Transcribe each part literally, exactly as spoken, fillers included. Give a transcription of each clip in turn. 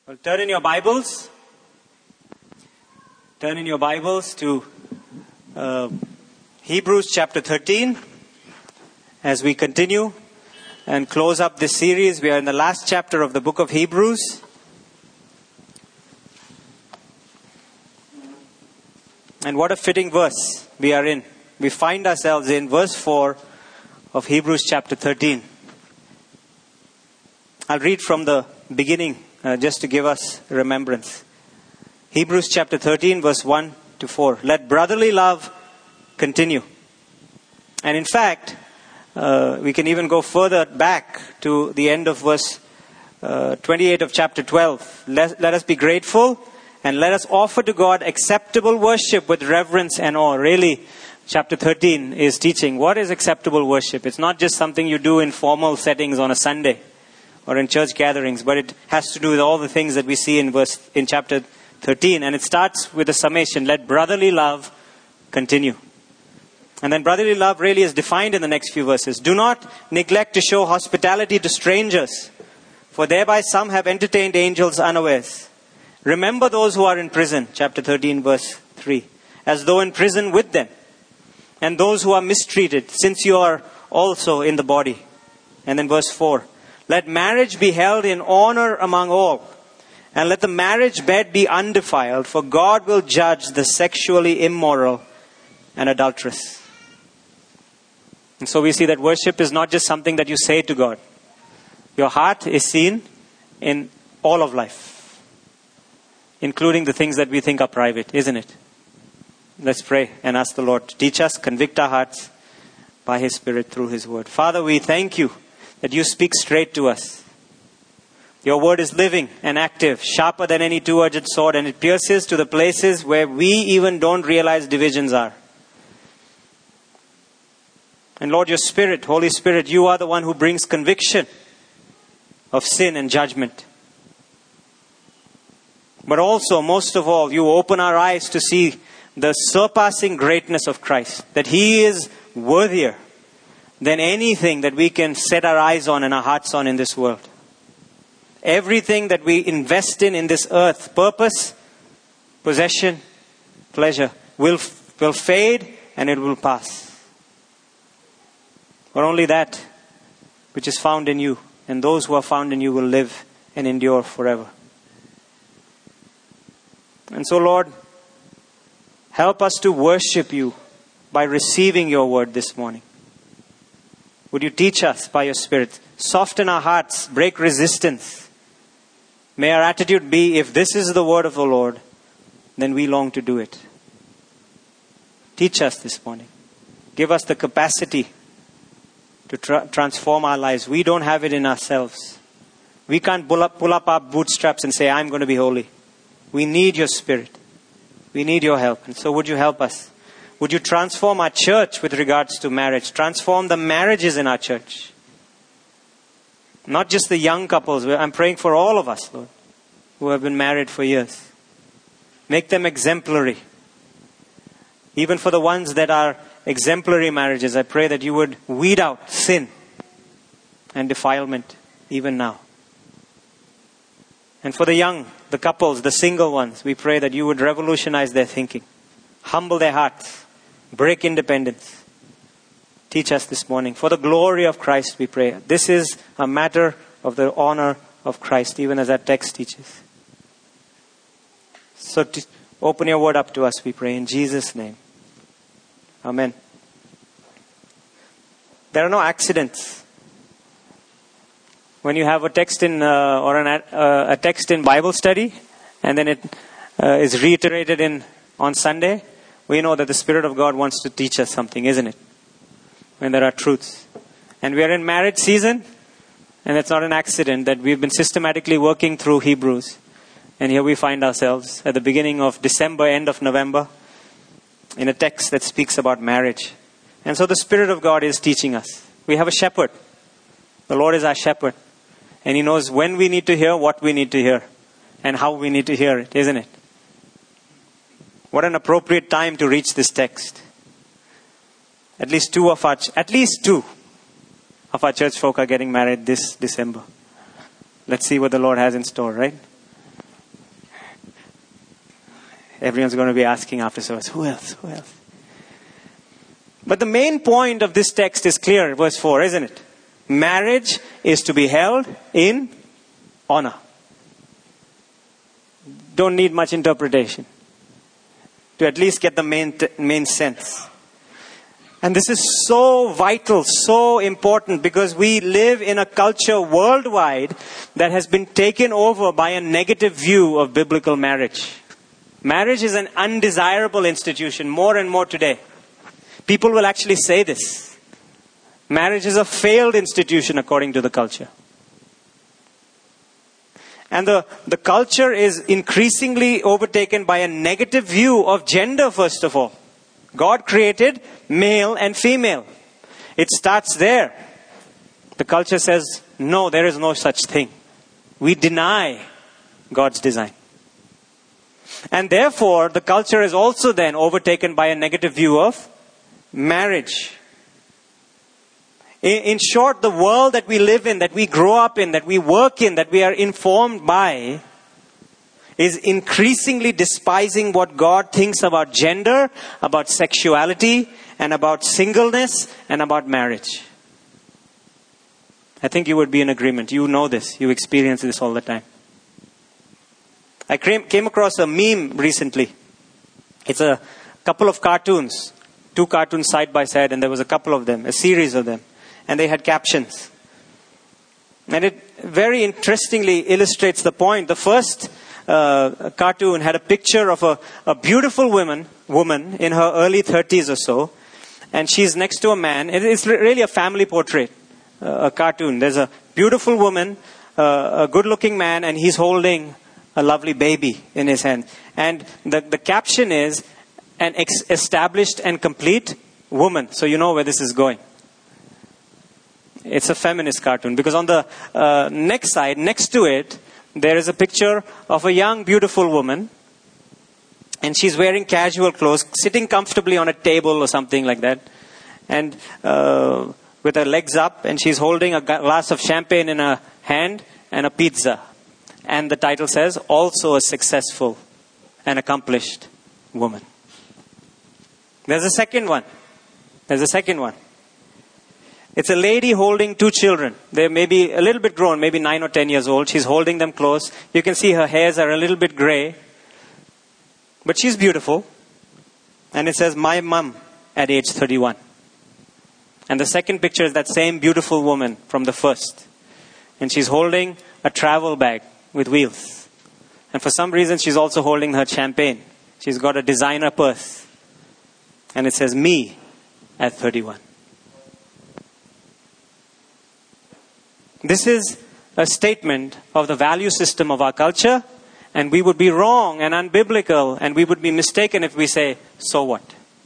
Well, turn in your Bibles. Turn in your Bibles to uh, Hebrews chapter thirteen. As we continue and close up this series, we are in the last chapter of the book of Hebrews. And what a fitting verse we are in. We find ourselves in verse four of Hebrews chapter thirteen. I'll read from the beginning uh, just to give us remembrance. Hebrews chapter thirteen, verse one to four. Let brotherly love continue. And in fact, uh, we can even go further back to the end of verse uh, twenty-eight of chapter twelve. Let, let us be grateful and let us offer to God acceptable worship with reverence and awe. Really, chapter thirteen is teaching what is acceptable worship. It's not just something you do in formal settings on a Sunday or in church gatherings, but it has to do with all the things that we see in verse in chapter thirteen. And it starts with a summation. Let brotherly love continue. And then brotherly love really is defined in the next few verses. Do not neglect to show hospitality to strangers, for thereby some have entertained angels unawares. Remember those who are in prison, chapter thirteen, verse three, as though in prison with them, and those who are mistreated, since you are also in the body. And then verse four, let marriage be held in honor among all, and let the marriage bed be undefiled, for God will judge the sexually immoral and adulterous. And so we see that worship is not just something that you say to God. Your heart is seen in all of life, including the things that we think are private, isn't it? Let's pray and ask the Lord to teach us, convict our hearts by His Spirit through His Word. Father, we thank You that You speak straight to us. Your Word is living and active, sharper than any two-edged sword, and it pierces to the places where we even don't realize divisions are. And Lord, Your Spirit, Holy Spirit, You are the one who brings conviction of sin and judgment. But also, most of all, You open our eyes to see the surpassing greatness of Christ, that He is worthier than anything that we can set our eyes on and our hearts on in this world. Everything that we invest in in this earth, purpose, possession, pleasure, will, will fade and it will pass. But only that which is found in You, and those who are found in You will live and endure forever. And so, Lord, help us to worship You by receiving Your Word this morning. Would You teach us by Your Spirit? Soften our hearts, break resistance. May our attitude be, if this is the word of the Lord, then we long to do it. Teach us this morning. Give us the capacity to tra- transform our lives. We don't have it in ourselves. We can't pull up, pull up our bootstraps and say, I'm going to be holy. We need Your Spirit. We need Your help. And so would You help us? Would You transform our church with regards to marriage? Transform the marriages in our church. Not just the young couples. I'm praying for all of us, Lord, who have been married for years. Make them exemplary. Even for the ones that are exemplary marriages, I pray that You would weed out sin and defilement even now. And for the young, the couples, the single ones, we pray that You would revolutionize their thinking. Humble their hearts. Break independence. Teach us this morning. For the glory of Christ, we pray. This is a matter of the honor of Christ, even as that text teaches. So t- open Your Word up to us, we pray, in Jesus' name. Amen. There are no accidents. When you have a text in uh, or an, uh, a text in Bible study, and then it uh, is reiterated in on Sunday, we know that the Spirit of God wants to teach us something, isn't it? When there are truths. And we are in marriage season, and it's not an accident that we've been systematically working through Hebrews. And here we find ourselves at the beginning of December, end of November, in a text that speaks about marriage. And so the Spirit of God is teaching us. We have a shepherd. The Lord is our shepherd. And He knows when we need to hear, what we need to hear, and how we need to hear it, isn't it? What an appropriate time to reach this text. At least two of our, ch- at least two of our church folk are getting married this December. Let's see what the Lord has in store, right? Everyone's going to be asking after service, who else? Who else? But the main point of this text is clear, verse four, isn't it? Marriage is to be held in honor. Don't need much interpretation to at least get the main t- main sense. And this is so vital, so important, because we live in a culture worldwide that has been taken over by a negative view of biblical marriage. Marriage is an undesirable institution more and more today. People will actually say this. Marriage is a failed institution according to the culture. And the, the culture is increasingly overtaken by a negative view of gender, first of all. God created male and female. It starts there. The culture says, no, there is no such thing. We deny God's design. And therefore, the culture is also then overtaken by a negative view of marriage. In, in short, the world that we live in, that we grow up in, that we work in, that we are informed by, is increasingly despising what God thinks about gender, about sexuality, and about singleness, and about marriage. I think you would be in agreement. You know this. You experience this all the time. I came across a meme recently. It's a couple of cartoons. Two cartoons side by side, and there was a couple of them, a series of them. And they had captions. And it very interestingly illustrates the point. The first uh, cartoon had a picture of a, a beautiful woman, woman in her early thirties or so. And she's next to a man. It's really a family portrait, uh, a cartoon. There's a beautiful woman, uh, a good-looking man, and he's holding a lovely baby in his hand. And the, the caption is, an ex- established and complete woman. So you know where this is going. It's a feminist cartoon. Because on the uh, next side, next to it, there is a picture of a young, beautiful woman. And she's wearing casual clothes, sitting comfortably on a table or something like that. And uh, with her legs up, and she's holding a glass of champagne in her hand and a pizza. And the title says, also a successful and accomplished woman. There's a second one. There's a second one. It's a lady holding two children. They're maybe a little bit grown, maybe nine or ten years old. She's holding them close. You can see her hairs are a little bit gray. But she's beautiful. And it says, my mum at age thirty-one. And the second picture is that same beautiful woman from the first. And she's holding a travel bag with wheels. And for some reason, she's also holding her champagne. She's got a designer purse. And it says, me at thirty-one. This is a statement of the value system of our culture. And we would be wrong and unbiblical. And we would be mistaken if we say, so what?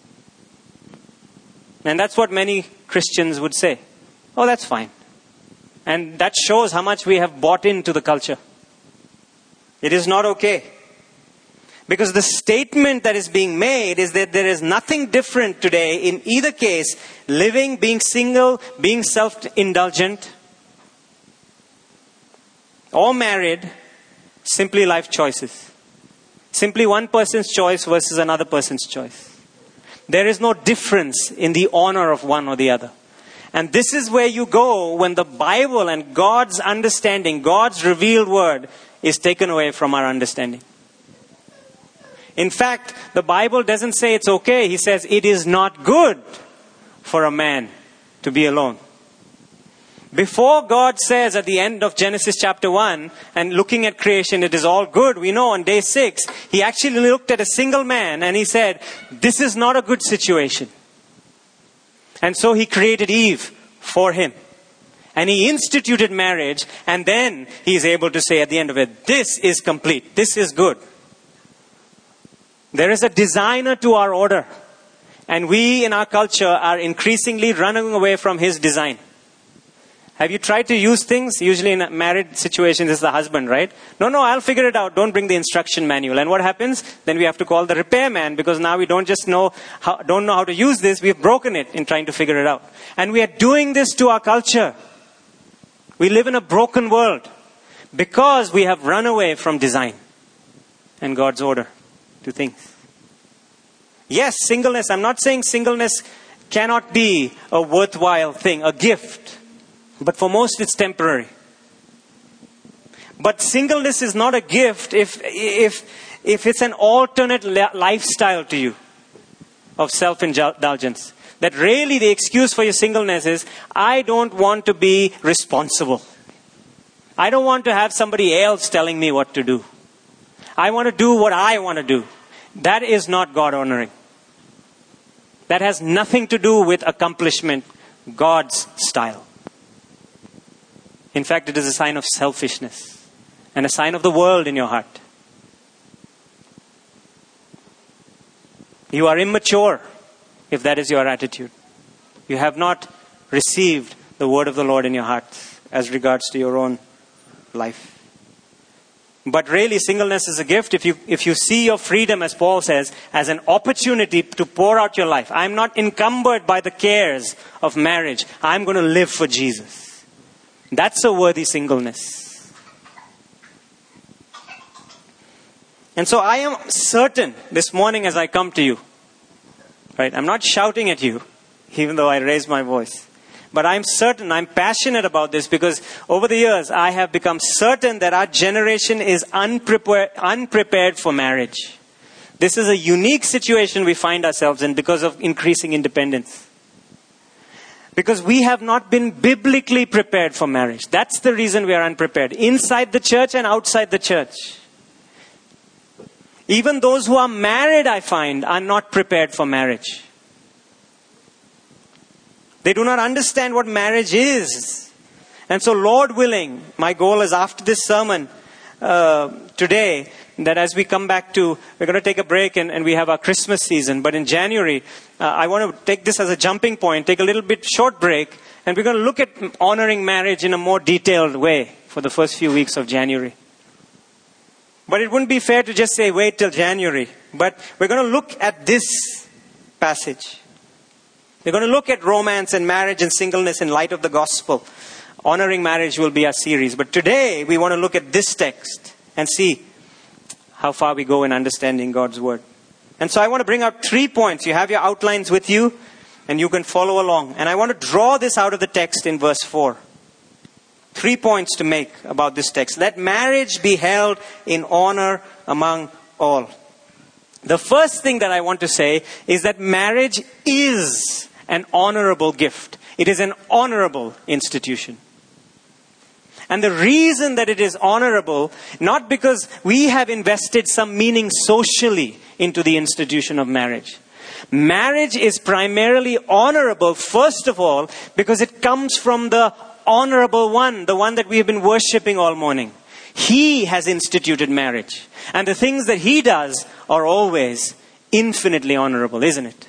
And that's what many Christians would say. Oh, that's fine. And that shows how much we have bought into the culture. It is not okay. Because the statement that is being made is that there is nothing different today in either case. Living, being single, being self-indulgent, or married, simply life choices. Simply one person's choice versus another person's choice. There is no difference in the honor of one or the other. And this is where you go when the Bible and God's understanding, God's revealed word, is taken away from our understanding. In fact, the Bible doesn't say it's okay. He says it is not good for a man to be alone. Before God says at the end of Genesis chapter one, and looking at creation, it is all good. We know on day six, he actually looked at a single man and he said, this is not a good situation. And so he created Eve for him. And he instituted marriage, and then he is able to say at the end of it, this is complete. This is good. There is a designer to our order. And we in our culture are increasingly running away from his design. Have you tried to use things? Usually in a married situations, it's the husband, right? No, no, I'll figure it out. Don't bring the instruction manual. And what happens? Then we have to call the repairman, because now we don't just know how, don't know how to use this. We've broken it in trying to figure it out. And we are doing this to our culture. We live in a broken world because we have run away from design and God's order. to things. Yes, singleness. I'm not saying singleness cannot be a worthwhile thing, a gift. But for most it's temporary. But singleness is not a gift if if if it's an alternate lifestyle to you of self-indulgence. That really the excuse for your singleness is, I don't want to be responsible. I don't want to have somebody else telling me what to do. I want to do what I want to do. That is not God honoring. That has nothing to do with accomplishment, God's style. In fact, it is a sign of selfishness and a sign of the world in your heart. You are immature if that is your attitude. You have not received the word of the Lord in your heart as regards to your own life. But really, singleness is a gift. If you if you see your freedom, as Paul says, as an opportunity to pour out your life. I'm not encumbered by the cares of marriage. I'm going to live for Jesus. That's a worthy singleness. And so I am certain this morning as I come to you, right? I'm not shouting at you, even though I raise my voice. But I'm certain, I'm passionate about this because over the years I have become certain that our generation is unprepared, unprepared for marriage. This is a unique situation we find ourselves in because of increasing independence. Because we have not been biblically prepared for marriage. That's the reason we are unprepared. Inside the church and outside the church. Even those who are married, I find, are not prepared for marriage. They do not understand what marriage is. And so, Lord willing, my goal is after this sermon uh, today, that as we come back to, we're going to take a break and, and we have our Christmas season. But in January, uh, I want to take this as a jumping point, take a little bit short break, and we're going to look at honoring marriage in a more detailed way for the first few weeks of January. But it wouldn't be fair to just say wait till January. But we're going to look at this passage. We're going to look at romance and marriage and singleness in light of the gospel. Honoring marriage will be our series. But today we want to look at this text and see how far we go in understanding God's word. And so I want to bring out three points. You have your outlines with you and you can follow along. And I want to draw this out of the text in verse four. Three points to make about this text. Let marriage be held in honor among all. The first thing that I want to say is that marriage is an honorable gift. It is an honorable institution. And the reason that it is honorable, not because we have invested some meaning socially into the institution of marriage. Marriage is primarily honorable, first of all, because it comes from the honorable one, the one that we have been worshipping all morning. He has instituted marriage. And the things that he does are always infinitely honorable, isn't it?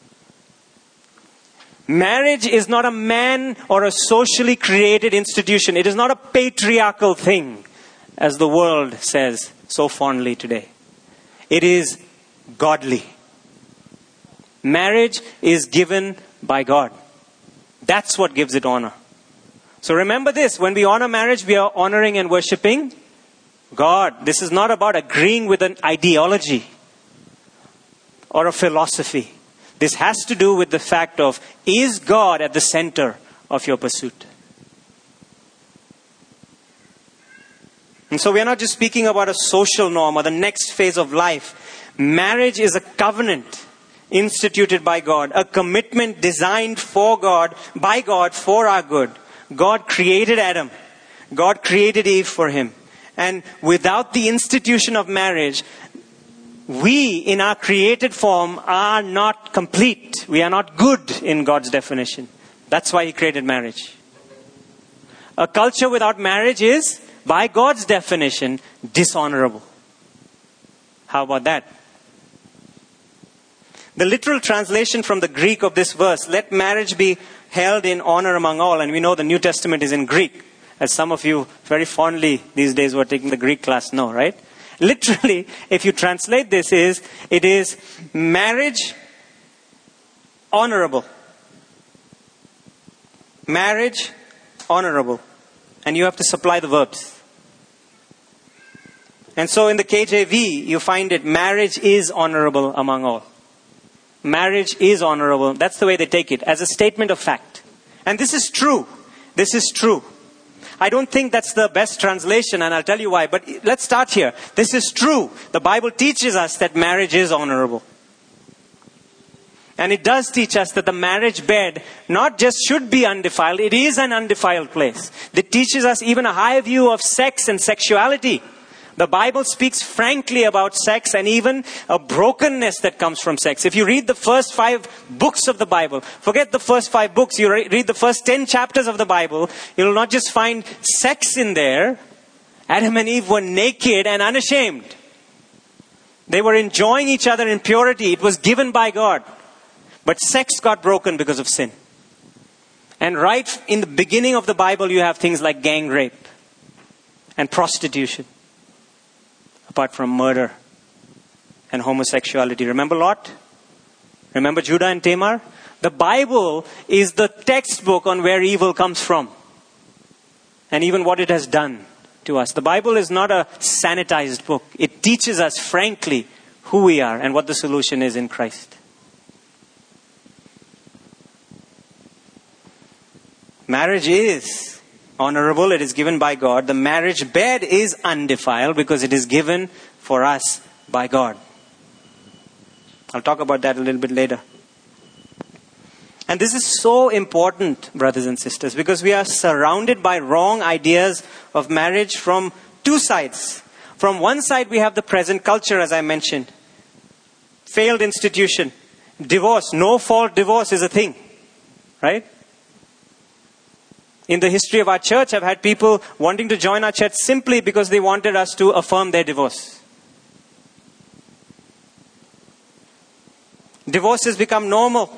Marriage is not a man or a socially created institution. It is not a patriarchal thing, as the world says so fondly today. It is godly. Marriage is given by God. That's what gives it honor. So remember this, when we honor marriage, we are honoring and worshipping God. This is not about agreeing with an ideology or a philosophy. This has to do with the fact of, is God at the center of your pursuit? And so we are not just speaking about a social norm or the next phase of life. Marriage is a covenant instituted by God, a commitment designed for God, by God for our good. God created Adam. God created Eve for him. And without the institution of marriage, we in our created form are not complete. We are not good in God's definition. That's why he created marriage. A culture without marriage is, by God's definition, dishonorable. How about that? The literal translation from the Greek of this verse, let marriage be held in honor among all. And we know the New Testament is in Greek. As some of you very fondly these days who are taking the Greek class know, right? Literally, if you translate this, is it is marriage honorable. Marriage honorable. And you have to supply the verbs. And so in the K J V, you find it, marriage is honorable among all. Marriage is honorable. That's the way they take it, as a statement of fact. And this is true. This is true. I don't think that's the best translation, and I'll tell you why. But let's start here. This is true. The Bible teaches us that marriage is honorable. And it does teach us that the marriage bed not just should be undefiled, it is an undefiled place. It teaches us even a high view of sex and sexuality. The Bible speaks frankly about sex and even a brokenness that comes from sex. If you read the first five books of the Bible, forget the first five books, you read the first ten chapters of the Bible, you will not just find sex in there. Adam and Eve were naked and unashamed. They were enjoying each other in purity. It was given by God. But sex got broken because of sin. And right in the beginning of the Bible, you have things like gang rape and prostitution. Apart from murder and homosexuality. Remember Lot? Remember Judah and Tamar? The Bible is the textbook on where evil comes from. And even what it has done to us. The Bible is not a sanitized book. It teaches us frankly who we are and what the solution is in Christ. Marriage is honorable. It is given by God. The marriage bed is undefiled because it is given for us by God. I'll talk about that a little bit later. And this is so important, brothers and sisters, because we are surrounded by wrong ideas of marriage from two sides. From one side, we have the present culture, as I mentioned. Failed institution. Divorce. No-fault divorce is a thing. Right? In the history of our church, I've had people wanting to join our church simply because they wanted us to affirm their divorce. Divorce has become normal.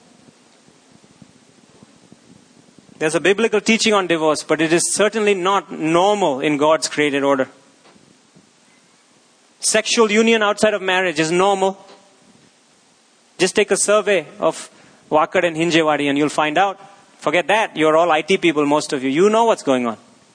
There's a biblical teaching on divorce, but it is certainly not normal in God's created order. Sexual union outside of marriage is normal. Just take a survey of Wakad and Hinjewadi and you'll find out. Forget that. You're all I T people, most of you. You know what's going on.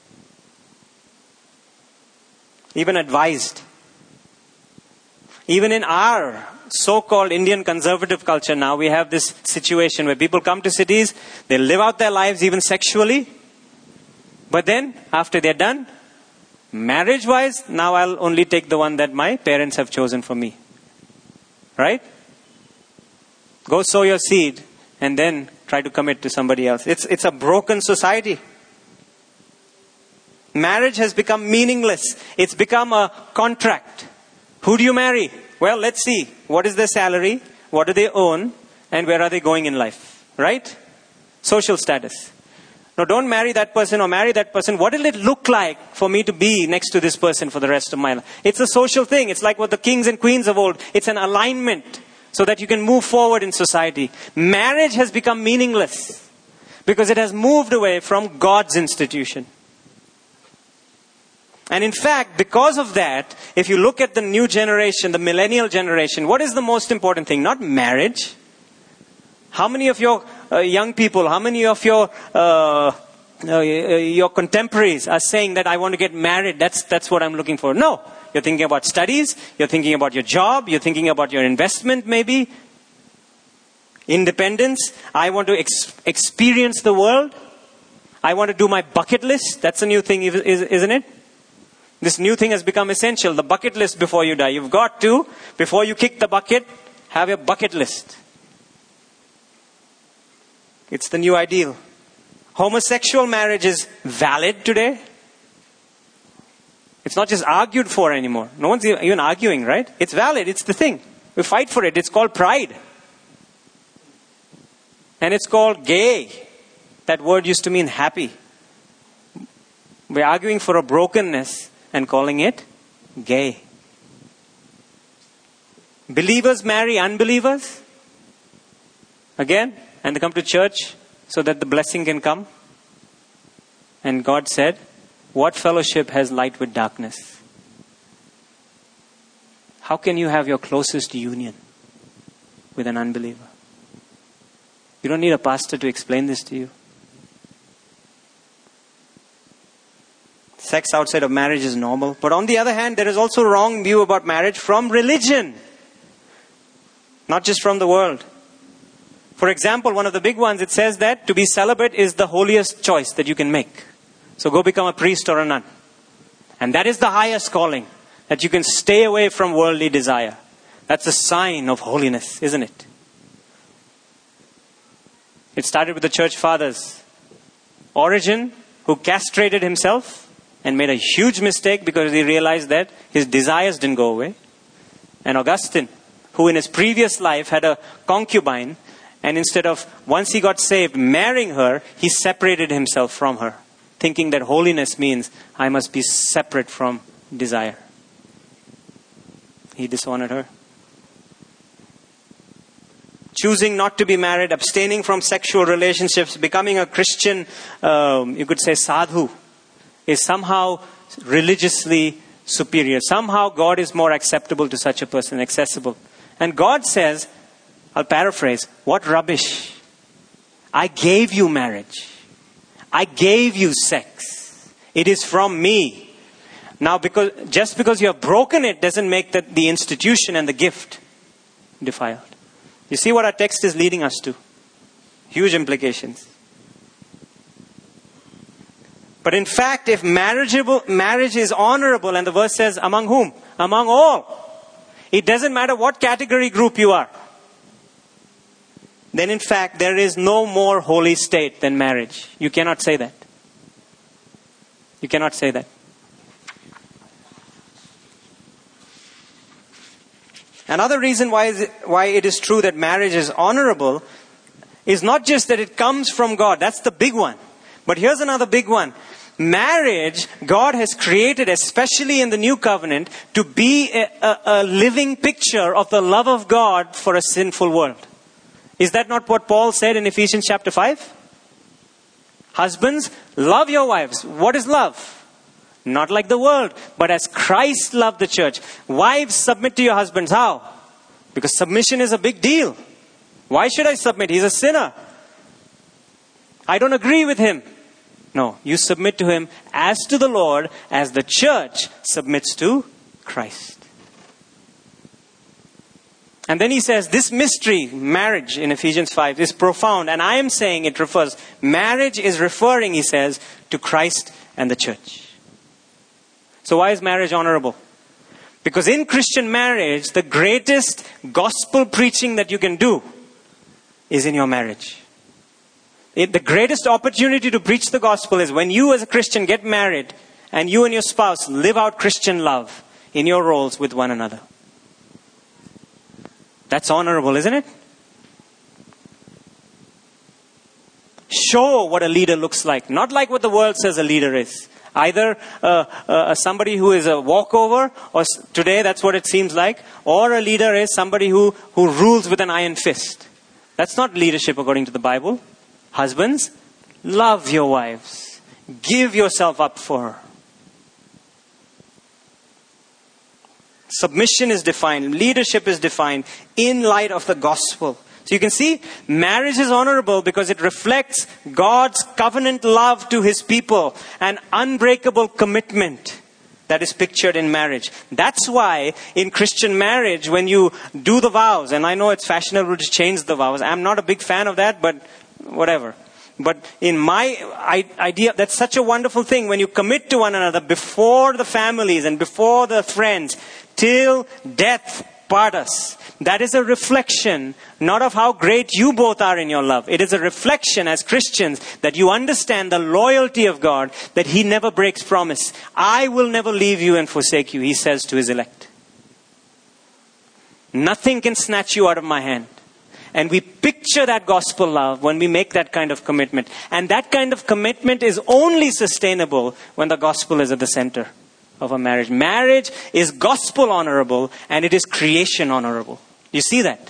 Even advised. Even in our so-called Indian conservative culture now, we have this situation where people come to cities, they live out their lives even sexually. But then, after they're done, marriage-wise, now I'll only take the one that my parents have chosen for me. Right? Go sow your seed and then try to commit to somebody else. It's, it's a broken society. Marriage has become meaningless. It's become a contract. Who do you marry? Well, let's see. What is their salary? What do they own? And where are they going in life? Right? Social status. No, don't marry that person or marry that person. What will it look like for me to be next to this person for the rest of my life? It's a social thing. It's like what the kings and queens of old. It's an alignment so that you can move forward in society. Marriage has become meaningless because it has moved away from God's institution. And in fact, because of that, if you look at the new generation, the millennial generation, what is the most important thing? Not marriage. How many of your uh, young people, how many of your uh, uh, your contemporaries are saying that I want to get married? That's that's what I'm looking for. No, you're thinking about studies. You're thinking about your job. You're thinking about your investment, maybe. Independence. I want to ex- experience the world. I want to do my bucket list. That's a new thing, isn't it? This new thing has become essential. The bucket list before you die. You've got to, before you kick the bucket, have your bucket list. It's the new ideal. Homosexual marriage is valid today. It's not just argued for anymore. No one's even arguing, right? It's valid. It's the thing. We fight for it. It's called pride. And it's called gay. That word used to mean happy. We're arguing for a brokenness and calling it gay. Believers marry unbelievers. Again, and they come to church so that the blessing can come. And God said, what fellowship has light with darkness? How can you have your closest union with an unbeliever? You don't need a pastor to explain this to you. Sex outside of marriage is normal. But on the other hand, there is also a wrong view about marriage from religion. Not just from the world. For example, one of the big ones, it says that to be celibate is the holiest choice that you can make. So go become a priest or a nun. And that is the highest calling. That you can stay away from worldly desire. That's a sign of holiness, isn't it? It started with the church fathers. Origen, who castrated himself and made a huge mistake because he realized that his desires didn't go away. And Augustine, who in his previous life had a concubine, and instead of, once he got saved, marrying her, he separated himself from her, thinking that holiness means I must be separate from desire. He dishonored her. Choosing not to be married, abstaining from sexual relationships, becoming a Christian, um, you could say sadhu, is somehow religiously superior. Somehow God is more acceptable to such a person, accessible. And God says, I'll paraphrase, what rubbish. I gave you marriage. I gave you sex. It is from me. Now, because just because you have broken it doesn't make that the institution and the gift defiled. You see what our text is leading us to? Huge implications. But in fact, if marriageable, marriage is honorable, and the verse says, among whom? Among all. It doesn't matter what category group you are. Then in fact, there is no more holy state than marriage. You cannot say that. You cannot say that. Another reason why, is it, why it is true that marriage is honorable is not just that it comes from God. That's the big one. But here's another big one. Marriage, God has created, especially in the New Covenant, to be a, a, a living picture of the love of God for a sinful world. Is that not what Paul said in Ephesians chapter five? Husbands, love your wives. What is love? Not like the world, but as Christ loved the church. Wives, submit to your husbands. How? Because submission is a big deal. Why should I submit? He's a sinner. I don't agree with him. No, you submit to him as to the Lord, as the church submits to Christ. And then he says, this mystery, marriage in Ephesians five, is profound. And I am saying it refers, marriage is referring, he says, to Christ and the church. So why is marriage honorable? Because in Christian marriage, the greatest gospel preaching that you can do is in your marriage. It, the greatest opportunity to preach the gospel is when you as a Christian get married and you and your spouse live out Christian love in your roles with one another. That's honorable, isn't it? Show what a leader looks like. Not like what the world says a leader is. Either uh, uh, somebody who is a walkover, or today that's what it seems like, or a leader is somebody who, who rules with an iron fist. That's not leadership according to the Bible. Husbands, love your wives. Give yourself up for her. Submission is defined. Leadership is defined in light of the gospel. So you can see, marriage is honorable because it reflects God's covenant love to his people, an unbreakable commitment that is pictured in marriage. That's why in Christian marriage, when you do the vows, and I know it's fashionable to change the vows. I'm not a big fan of that, but whatever. But in my idea, that's such a wonderful thing when you commit to one another before the families and before the friends, till death part us. That is a reflection, not of how great you both are in your love. It is a reflection as Christians that you understand the loyalty of God, that he never breaks promise. I will never leave you and forsake you, he says to his elect. Nothing can snatch you out of my hand. And we picture that gospel love when we make that kind of commitment. And that kind of commitment is only sustainable when the gospel is at the center of a marriage. Marriage is gospel honorable and it is creation honorable. You see that?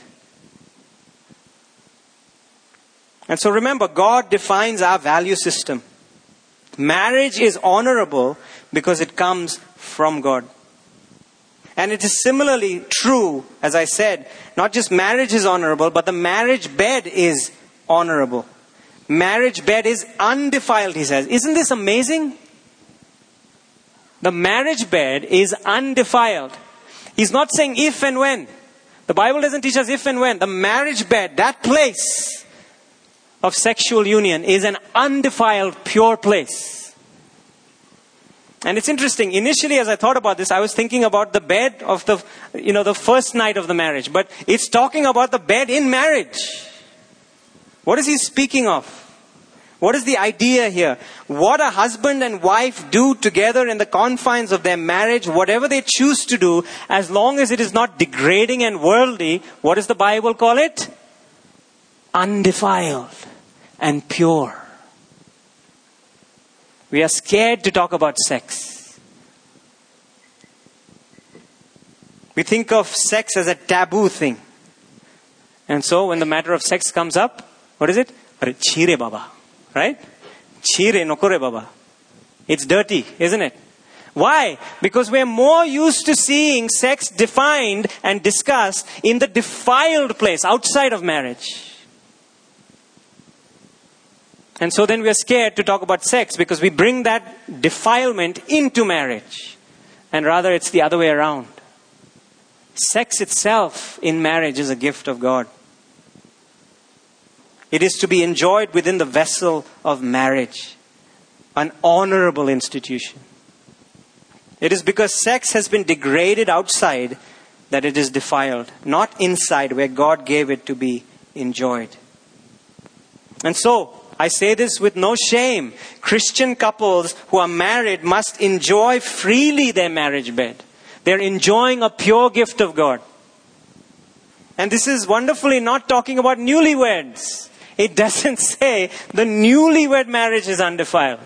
And so remember, God defines our value system. Marriage is honorable because it comes from God. And it is similarly true, as I said, not just marriage is honorable, but the marriage bed is honorable. Marriage bed is undefiled, he says. Isn't this amazing? the marriage bed is undefiled. He's not saying if and when. The Bible doesn't teach us if and when. The marriage bed, that place of sexual union, is an undefiled, pure place. And it's interesting. Initially, as I thought about this, I was thinking about the bed of the, you know, the first night of the marriage. But it's talking about the bed in marriage. What is he speaking of? What is the idea here? What a husband and wife do together in the confines of their marriage, whatever they choose to do, as long as it is not degrading and worldly, what does the Bible call it? Undefiled and pure. We are scared to talk about sex. We think of sex as a taboo thing. And so when the matter of sex comes up, what is it? Are chire baba. Right? Chire nokore baba. It's dirty, isn't it? Why? Because we're more used to seeing sex defined and discussed in the defiled place outside of marriage. And so then we're scared to talk about sex because we bring that defilement into marriage. And rather it's the other way around. Sex itself in marriage is a gift of God. It is to be enjoyed within the vessel of marriage. An honorable institution. It is because sex has been degraded outside that it is defiled. Not inside where God gave it to be enjoyed. And so, I say this with no shame. Christian couples who are married must enjoy freely their marriage bed. They're enjoying a pure gift of God. And this is wonderfully not talking about newlyweds. It doesn't say the newlywed marriage is undefiled.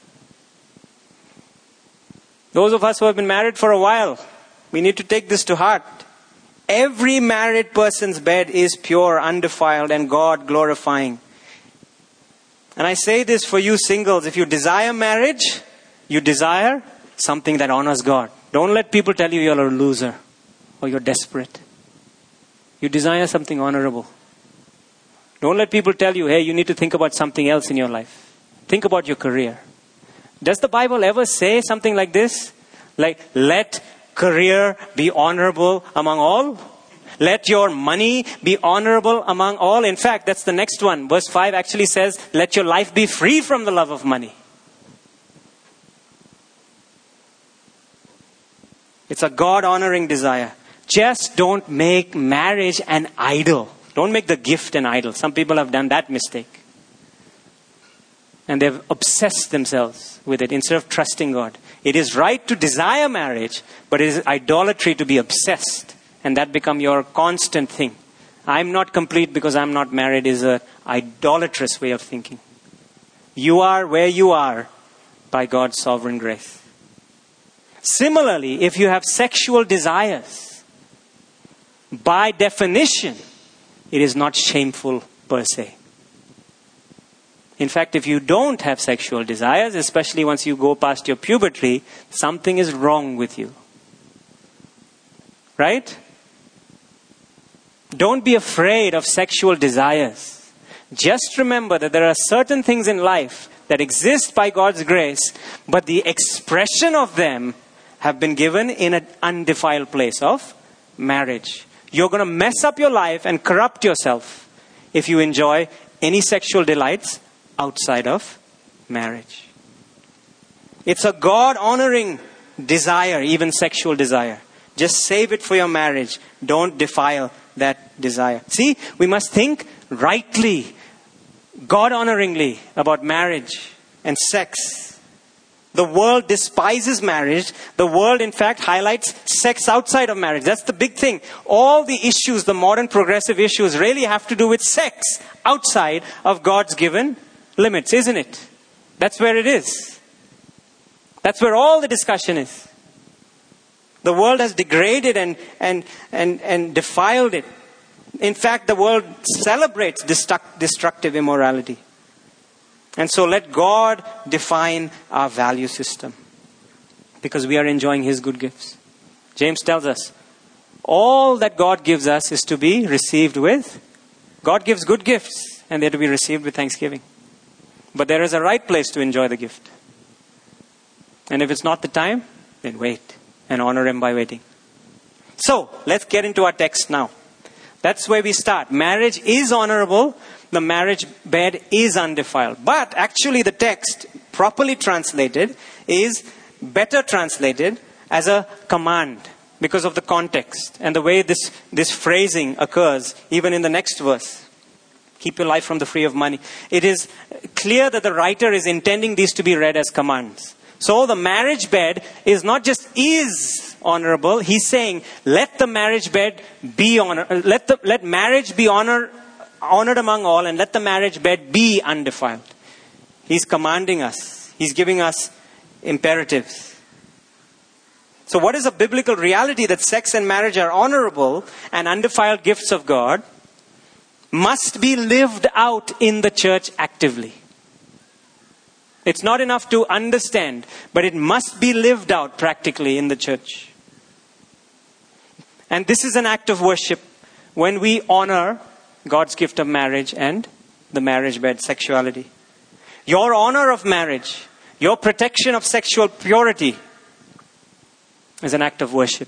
Those of us who have been married for a while, we need to take this to heart. Every married person's bed is pure, undefiled, and God glorifying. And I say this for you singles. If you desire marriage, you desire something that honors God. Don't let people tell you you're a loser or you're desperate. You desire something honorable. Don't let people tell you, hey, you need to think about something else in your life. Think about your career. Does the Bible ever say something like this? Like, let career be honorable among all? Let your money be honorable among all? In fact, that's the next one. Verse five actually says, let your life be free from the love of money. It's a God-honoring desire. Just don't make marriage an idol. Don't make the gift an idol. Some people have done that mistake. And they've obsessed themselves with it instead of trusting God. It is right to desire marriage, but it is idolatry to be obsessed. And that become your constant thing. I'm not complete because I'm not married is an idolatrous way of thinking. You are where you are by God's sovereign grace. Similarly, if you have sexual desires, by definition, it is not shameful per se. In fact, if you don't have sexual desires, especially once you go past your puberty, something is wrong with you. Right? Don't be afraid of sexual desires. Just remember that there are certain things in life that exist by God's grace, but the expression of them have been given in an undefiled place of marriage. You're going to mess up your life and corrupt yourself if you enjoy any sexual delights outside of marriage. It's a God-honoring desire, even sexual desire. Just save it for your marriage. Don't defile that desire. See, we must think rightly, God-honoringly about marriage and sex. The world despises marriage. The world, in fact, highlights sex outside of marriage. That's the big thing. All the issues, the modern progressive issues, really have to do with sex outside of God's given limits, isn't it? That's where it is. That's where all the discussion is. The world has degraded and, and, and, and defiled it. In fact, the world celebrates destruct, destructive immorality. And so let God define our value system. Because we are enjoying His good gifts. James tells us, all that God gives us is to be received with. God gives good gifts and they're to be received with thanksgiving. But there is a right place to enjoy the gift. And if it's not the time, then wait and honor him by waiting. So, let's get into our text now. That's where we start. Marriage is honorable. The marriage bed is undefiled. But actually the text, properly translated, is better translated as a command because of the context and the way this, this phrasing occurs even in the next verse. Keep your life from the free of money. It is clear that the writer is intending these to be read as commands. So the marriage bed is not just is honorable. He's saying, let the marriage bed be honor. Let the let marriage be honor, honored among all, and let the marriage bed be undefiled. He's commanding us. He's giving us imperatives. So what is a biblical reality? That sex and marriage are honorable and undefiled gifts of God must be lived out in the church actively. It's not enough to understand, but it must be lived out practically in the church. And this is an act of worship when we honor God's gift of marriage and the marriage bed, sexuality. Your honor of marriage, your protection of sexual purity is an act of worship.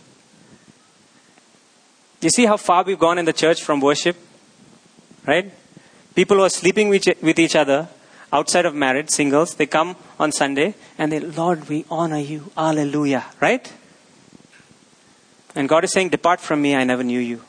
You see how far we've gone in the church from worship? Right? People who are sleeping with each other outside of marriage, singles, they come on Sunday and they, Lord, we honor you. Hallelujah. Right? And God is saying, depart from me, I never knew you.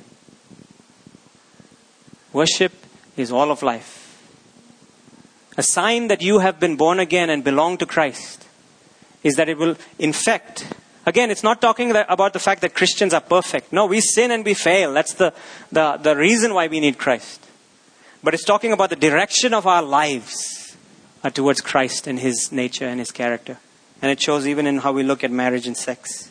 Worship is all of life. A sign that you have been born again and belong to Christ is that it will infect. Again, it's not talking about the fact that Christians are perfect. No, we sin and we fail. That's the, the, the reason why we need Christ. But it's talking about the direction of our lives are towards Christ and his nature and his character. And it shows even in how we look at marriage and sex.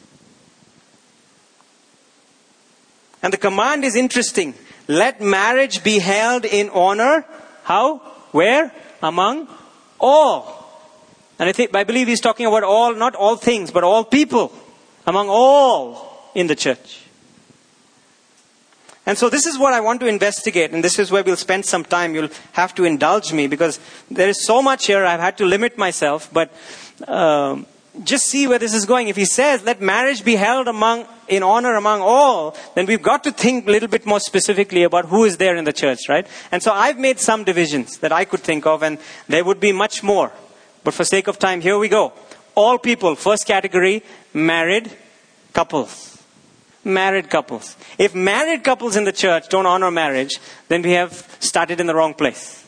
And the command is interesting. Let marriage be held in honor. How? Where? Among all. And I think, I believe he's talking about all, not all things, but all people. Among all in the church. And so this is what I want to investigate, and this is where we'll spend some time. You'll have to indulge me because there is so much here. I've had to limit myself, but um, just see where this is going. If he says, let marriage be held among in honor among all, then we've got to think a little bit more specifically about who is there in the church, right? And so I've made some divisions that I could think of, and there would be much more. But for sake of time, here we go. All people, first category, married couples. Married couples. If married couples in the church don't honor marriage, then we have started in the wrong place.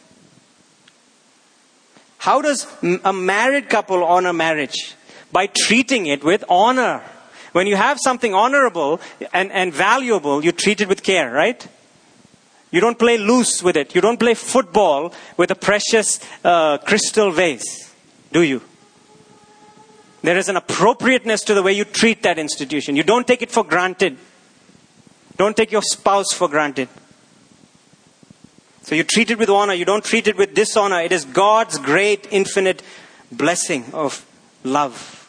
How does a married couple honor marriage? By treating it with honor. When you have something honorable and, and valuable, you treat it with care, right? You don't play loose with it. You don't play football with a precious uh, crystal vase, do you? There is an appropriateness to the way you treat that institution. You don't take it for granted. Don't take your spouse for granted. So you treat it with honor. You don't treat it with dishonor. It is God's great infinite blessing of love.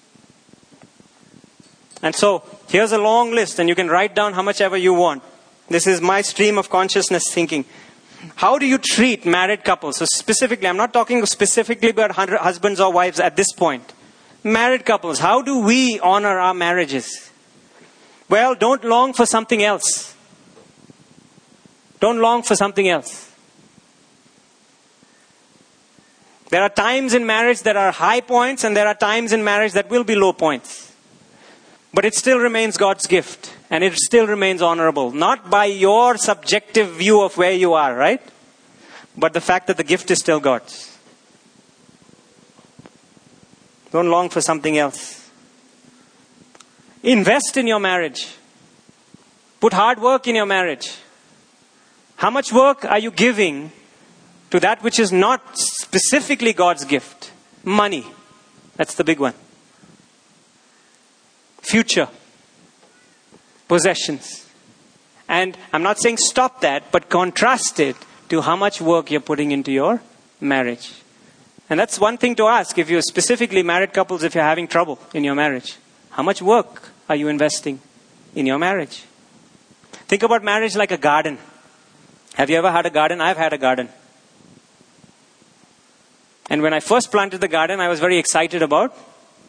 And so here's a long list, and you can write down how much ever you want. This is my stream of consciousness thinking. How do you treat married couples? So specifically, I'm not talking specifically about husbands or wives at this point. Married couples, how do we honor our marriages? Well, don't long for something else. Don't long for something else. There are times in marriage that are high points, and there are times in marriage that will be low points. But it still remains God's gift, and it still remains honorable. Not by your subjective view of where you are, right? But the fact that the gift is still God's. Don't long for something else. Invest in your marriage. Put hard work in your marriage. How much work are you giving to that which is not specifically God's gift? Money. That's the big one. Future. Possessions. And I'm not saying stop that, but contrast it to how much work you're putting into your marriage. And that's one thing to ask if you're specifically married couples, if you're having trouble in your marriage. How much work are you investing in your marriage? Think about marriage like a garden. Have you ever had a garden? I've had a garden. And when I first planted the garden, I was very excited about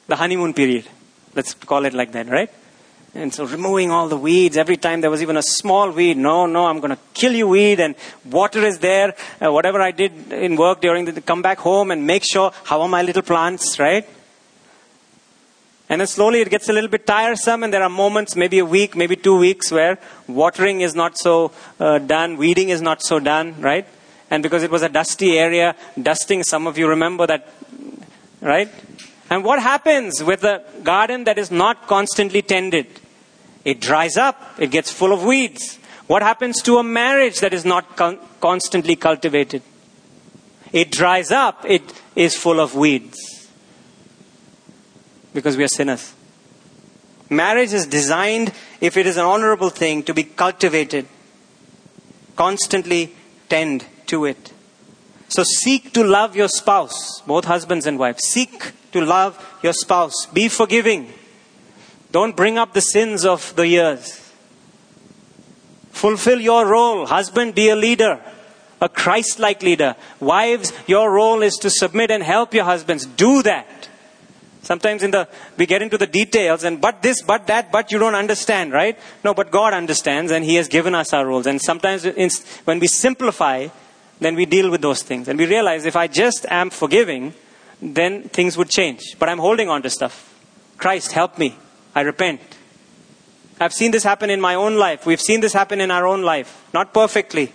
the honeymoon period. Let's call it like that, right? And so removing all the weeds. Every time there was even a small weed. No, no, I'm going to kill you, weed. And water is there. Uh, whatever I did in work during the, come back home and make sure, how are my little plants, right? And then slowly it gets a little bit tiresome, and there are moments, maybe a week, maybe two weeks, where watering is not so uh, done, weeding is not so done, right? And because it was a dusty area, dusting, some of you remember that, right? And what happens with a garden that is not constantly tended? It dries up, it gets full of weeds. What happens to a marriage that is not con- constantly cultivated? It dries up, it is full of weeds. Because we are sinners. Marriage is designed, if it is an honorable thing, to be cultivated. Constantly tend to it. So seek to love your spouse, both husbands and wives. Seek to love your spouse. Be forgiving. Don't bring up the sins of the years. Fulfill your role. Husband, be a leader. A Christ-like leader. Wives, your role is to submit and help your husbands. Do that. Sometimes in the we get into the details and but this, but that, but you don't understand, right? No, but God understands and He has given us our roles. And sometimes in, when we simplify, then we deal with those things. And we realize if I just am forgiving, then things would change. But I'm holding on to stuff. Christ, help me. I repent. I've seen this happen in my own life. We've seen this happen in our own life. Not perfectly.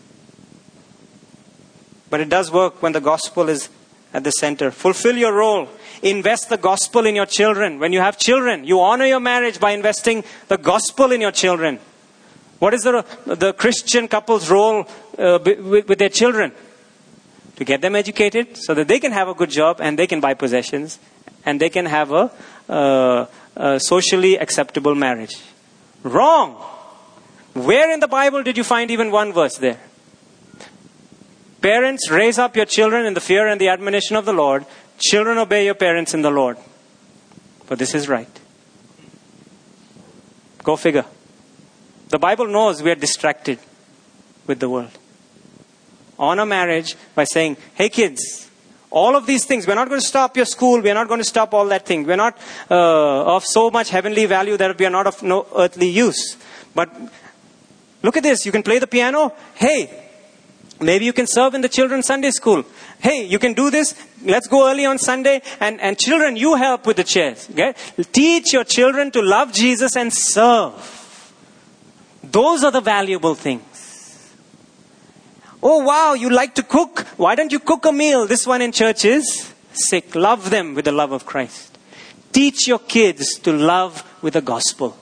But it does work when the gospel is at the center. Fulfill your role. Invest the gospel in your children. When you have children, you honor your marriage by investing the gospel in your children. What is the, the Christian couple's role uh, with, with their children? To get them educated so that they can have a good job and they can buy possessions and they can have a, uh, a socially acceptable marriage. Wrong. Where in the Bible did you find even one verse there? Parents, raise up your children in the fear and the admonition of the Lord. Children, obey your parents in the Lord. For this is right. Go figure. The Bible knows we are distracted with the world. Honor marriage by saying, hey kids, all of these things, we're not going to stop your school. We're not going to stop all that thing. We're not uh, of so much heavenly value that we are not of no earthly use. But look at this. You can play the piano. Hey, maybe you can serve in the children's Sunday school. Hey, you can do this. Let's go early on Sunday. And, and children, you help with the chairs. Okay? Teach your children to love Jesus and serve. Those are the valuable things. Oh, wow, you like to cook. Why don't you cook a meal? This one in church is sick. Love them with the love of Christ. Teach your kids to love with the gospel.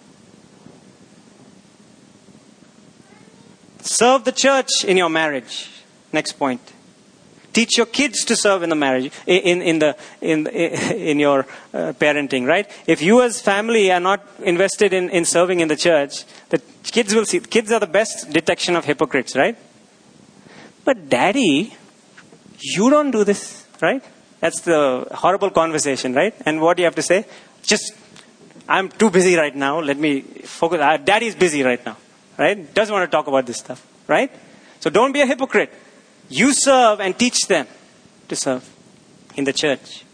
Serve the church in your marriage. Next point. Teach your kids to serve in the marriage, in in the in in your uh, parenting, right? If you as family are not invested in, in serving in the church, the kids will see. Kids are the best detection of hypocrites, right? But daddy, you don't do this, right? That's the horrible conversation, right? And what do you have to say? Just, I'm too busy right now. Let me focus. Uh, daddy's busy right now, right? Doesn't want to talk about this stuff, right? So don't be a hypocrite. You serve and teach them to serve in the church.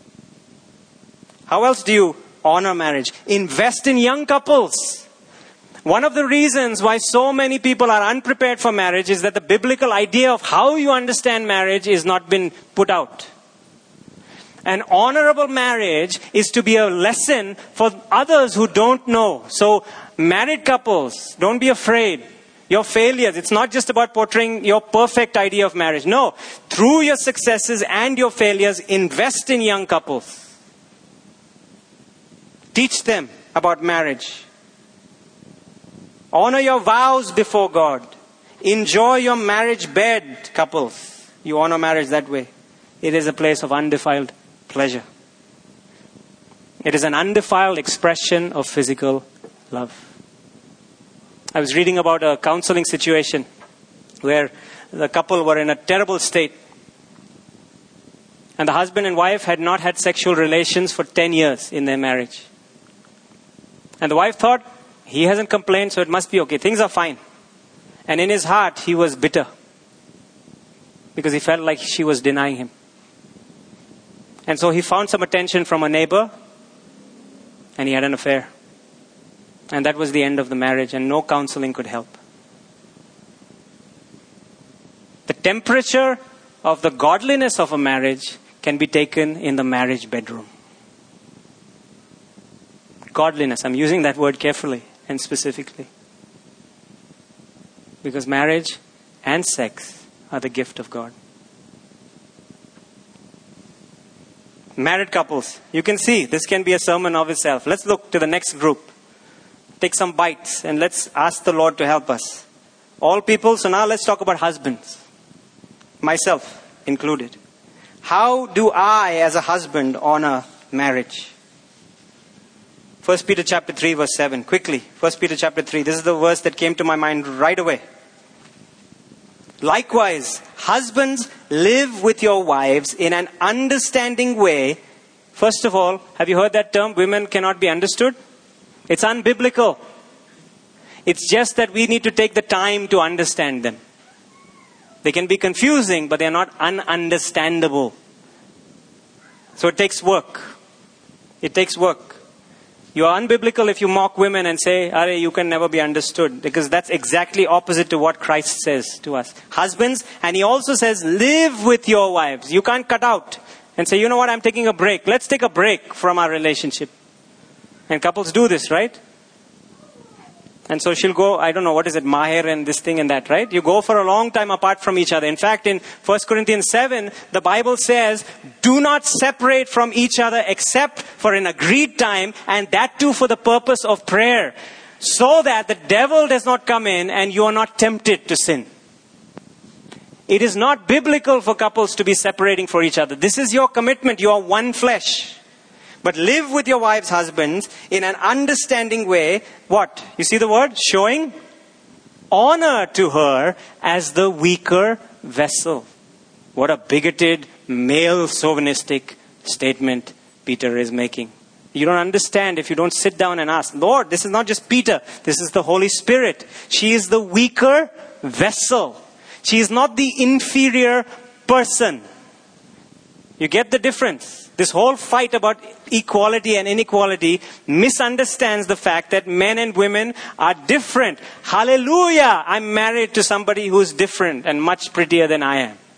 How else do you honor marriage? Invest in young couples. One of the reasons why so many people are unprepared for marriage is that the biblical idea of how you understand marriage is not been put out. An honorable marriage is to be a lesson for others who don't know. So married couples, don't be afraid. Your failures, it's not just about portraying your perfect idea of marriage. No, through your successes and your failures, invest in young couples. Teach them about marriage. Honor your vows before God. Enjoy your marriage bed, couples. You honor marriage that way. It is a place of undefiled pleasure. It is an undefiled expression of physical love. I was reading about a counseling situation where the couple were in a terrible state. And the husband and wife had not had sexual relations for ten years in their marriage. And the wife thought, he hasn't complained, so it must be okay. Things are fine. And in his heart, he was bitter. Because he felt like she was denying him. And so he found some attention from a neighbor and he had an affair. And that was the end of the marriage, and no counseling could help. The temperature of the godliness of a marriage can be taken in the marriage bedroom. Godliness. I'm using that word carefully and specifically. Because marriage and sex are the gift of God. Married couples. You can see this can be a sermon of itself. Let's look to the next group. Take some bites and let's ask the Lord to help us. All people. So now let's talk about husbands. Myself included. How do I as a husband honor marriage? First Peter chapter three verse seven. Quickly. First Peter chapter three. This is the verse that came to my mind right away. Likewise, husbands, live with your wives in an understanding way. First of all, have you heard that term? Women cannot be understood. It's unbiblical. It's just that we need to take the time to understand them. They can be confusing, but they're not ununderstandable. So it takes work. It takes work. You are unbiblical if you mock women and say, Are, you can never be understood. Because that's exactly opposite to what Christ says to us. Husbands, and he also says, live with your wives. You can't cut out and say, you know what, I'm taking a break. Let's take a break from our relationship. And couples do this, right? And so she'll go, I don't know, what is it, Maher and this thing and that, right? You go for a long time apart from each other. In fact, in First Corinthians seven, the Bible says, do not separate from each other except for an agreed time, and that too for the purpose of prayer, so that the devil does not come in and you are not tempted to sin. It is not biblical for couples to be separating for each other. This is your commitment. You are one flesh. But live with your wives' husbands in an understanding way. What? You see the word? Showing honor to her as the weaker vessel. What a bigoted, male chauvinistic statement Peter is making. You don't understand if you don't sit down and ask, Lord, this is not just Peter. This is the Holy Spirit. She is the weaker vessel. She is not the inferior person. You get the difference? This whole fight about equality and inequality misunderstands the fact that men and women are different. Hallelujah! I'm married to somebody who's different and much prettier than I am.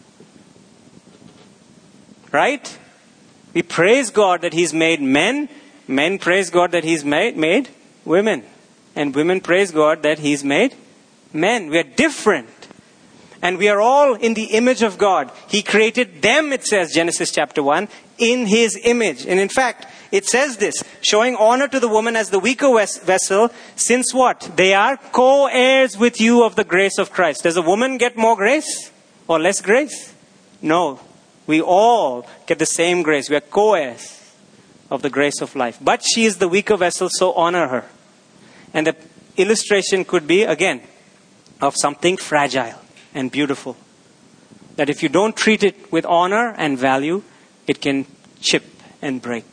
Right? We praise God that He's made men. Men praise God that He's made, made women. And women praise God that He's made men. We are different. And we are all in the image of God. He created them, it says, Genesis chapter one, in His image. And in fact, it says this, showing honor to the woman as the weaker vessel, since what? They are co-heirs with you of the grace of Christ. Does a woman get more grace or less grace? No. We all get the same grace. We are co-heirs of the grace of life. But she is the weaker vessel, so honor her. And the illustration could be, again, of something fragile and beautiful. That if you don't treat it with honor and value, it can chip and break.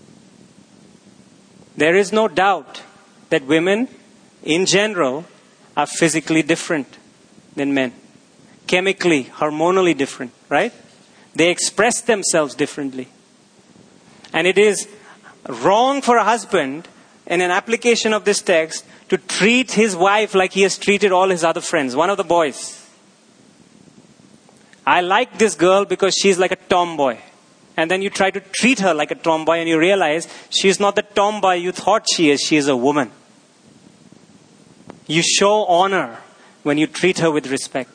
There is no doubt that women, in general, are physically different than men. Chemically, hormonally different, right? They express themselves differently. And it is wrong for a husband, in an application of this text, to treat his wife like he has treated all his other friends. One of the boys. I like this girl because she's like a tomboy. And then you try to treat her like a tomboy and you realize she's not the tomboy you thought she is. She is a woman. You show honor when you treat her with respect.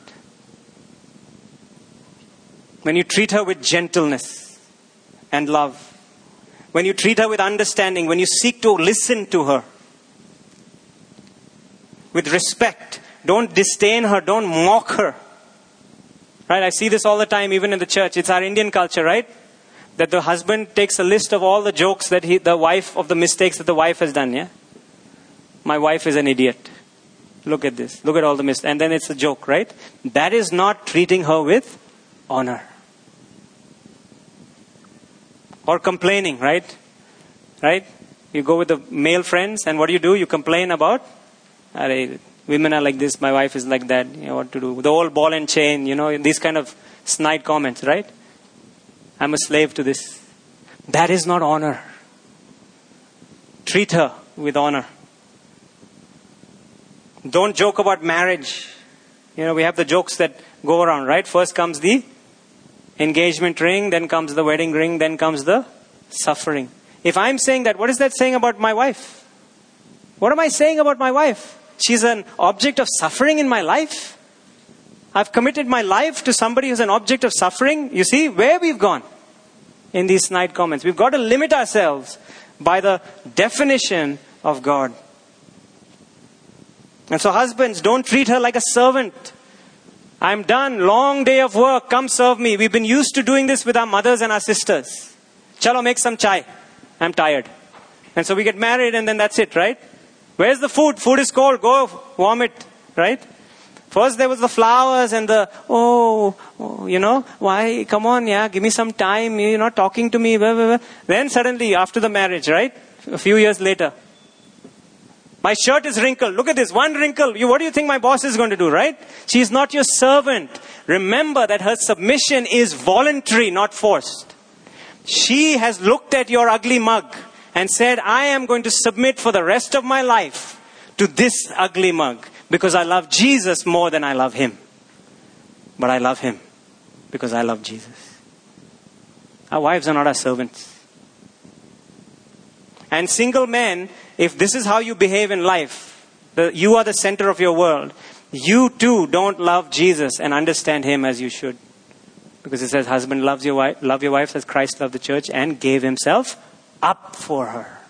When you treat her with gentleness and love. When you treat her with understanding. When you seek to listen to her. With respect. Don't disdain her. Don't mock her. Right? I see this all the time, even in the church. It's our Indian culture, right? That the husband takes a list of all the jokes that he, the wife, of the mistakes that the wife has done, yeah? My wife is an idiot. Look at this. Look at all the mistakes. And then it's a joke, right? That is not treating her with honor. Or complaining, right? Right? You go with the male friends and what do you do? You complain about, women are like this, my wife is like that, you know what to do. The old ball and chain, you know, these kind of snide comments, right? I'm a slave to this. That is not honor. Treat her with honor. Don't joke about marriage. You know, we have the jokes that go around, right? First comes the engagement ring, then comes the wedding ring, then comes the suffering. If I'm saying that, what is that saying about my wife? What am I saying about my wife? She's an object of suffering in my life. I've committed my life to somebody who's an object of suffering. You see where we've gone in these snide comments. We've got to limit ourselves by the definition of God. And so husbands, don't treat her like a servant. I'm done. Long day of work. Come serve me. We've been used to doing this with our mothers and our sisters. Chalo, make some chai. I'm tired. And so we get married and then that's it, right? Where's the food? Food is cold. Go warm it, right? First there was the flowers and the, oh, oh, you know, why? Come on, yeah, give me some time. You're not talking to me. Blah, blah, blah. Then suddenly after the marriage, right? A few years later. My shirt is wrinkled. Look at this. One wrinkle. You, what do you think my boss is going to do, right? She is not your servant. Remember that her submission is voluntary, not forced. She has looked at your ugly mug and said, I am going to submit for the rest of my life to this ugly mug because I love Jesus more than I love him. But I love him because I love Jesus. Our wives are not our servants. And single men, if this is how you behave in life, the, you are the center of your world, you too don't love Jesus and understand him as you should. Because it says, husband loves your wife, love your wife as Christ loved the church and gave himself up for her.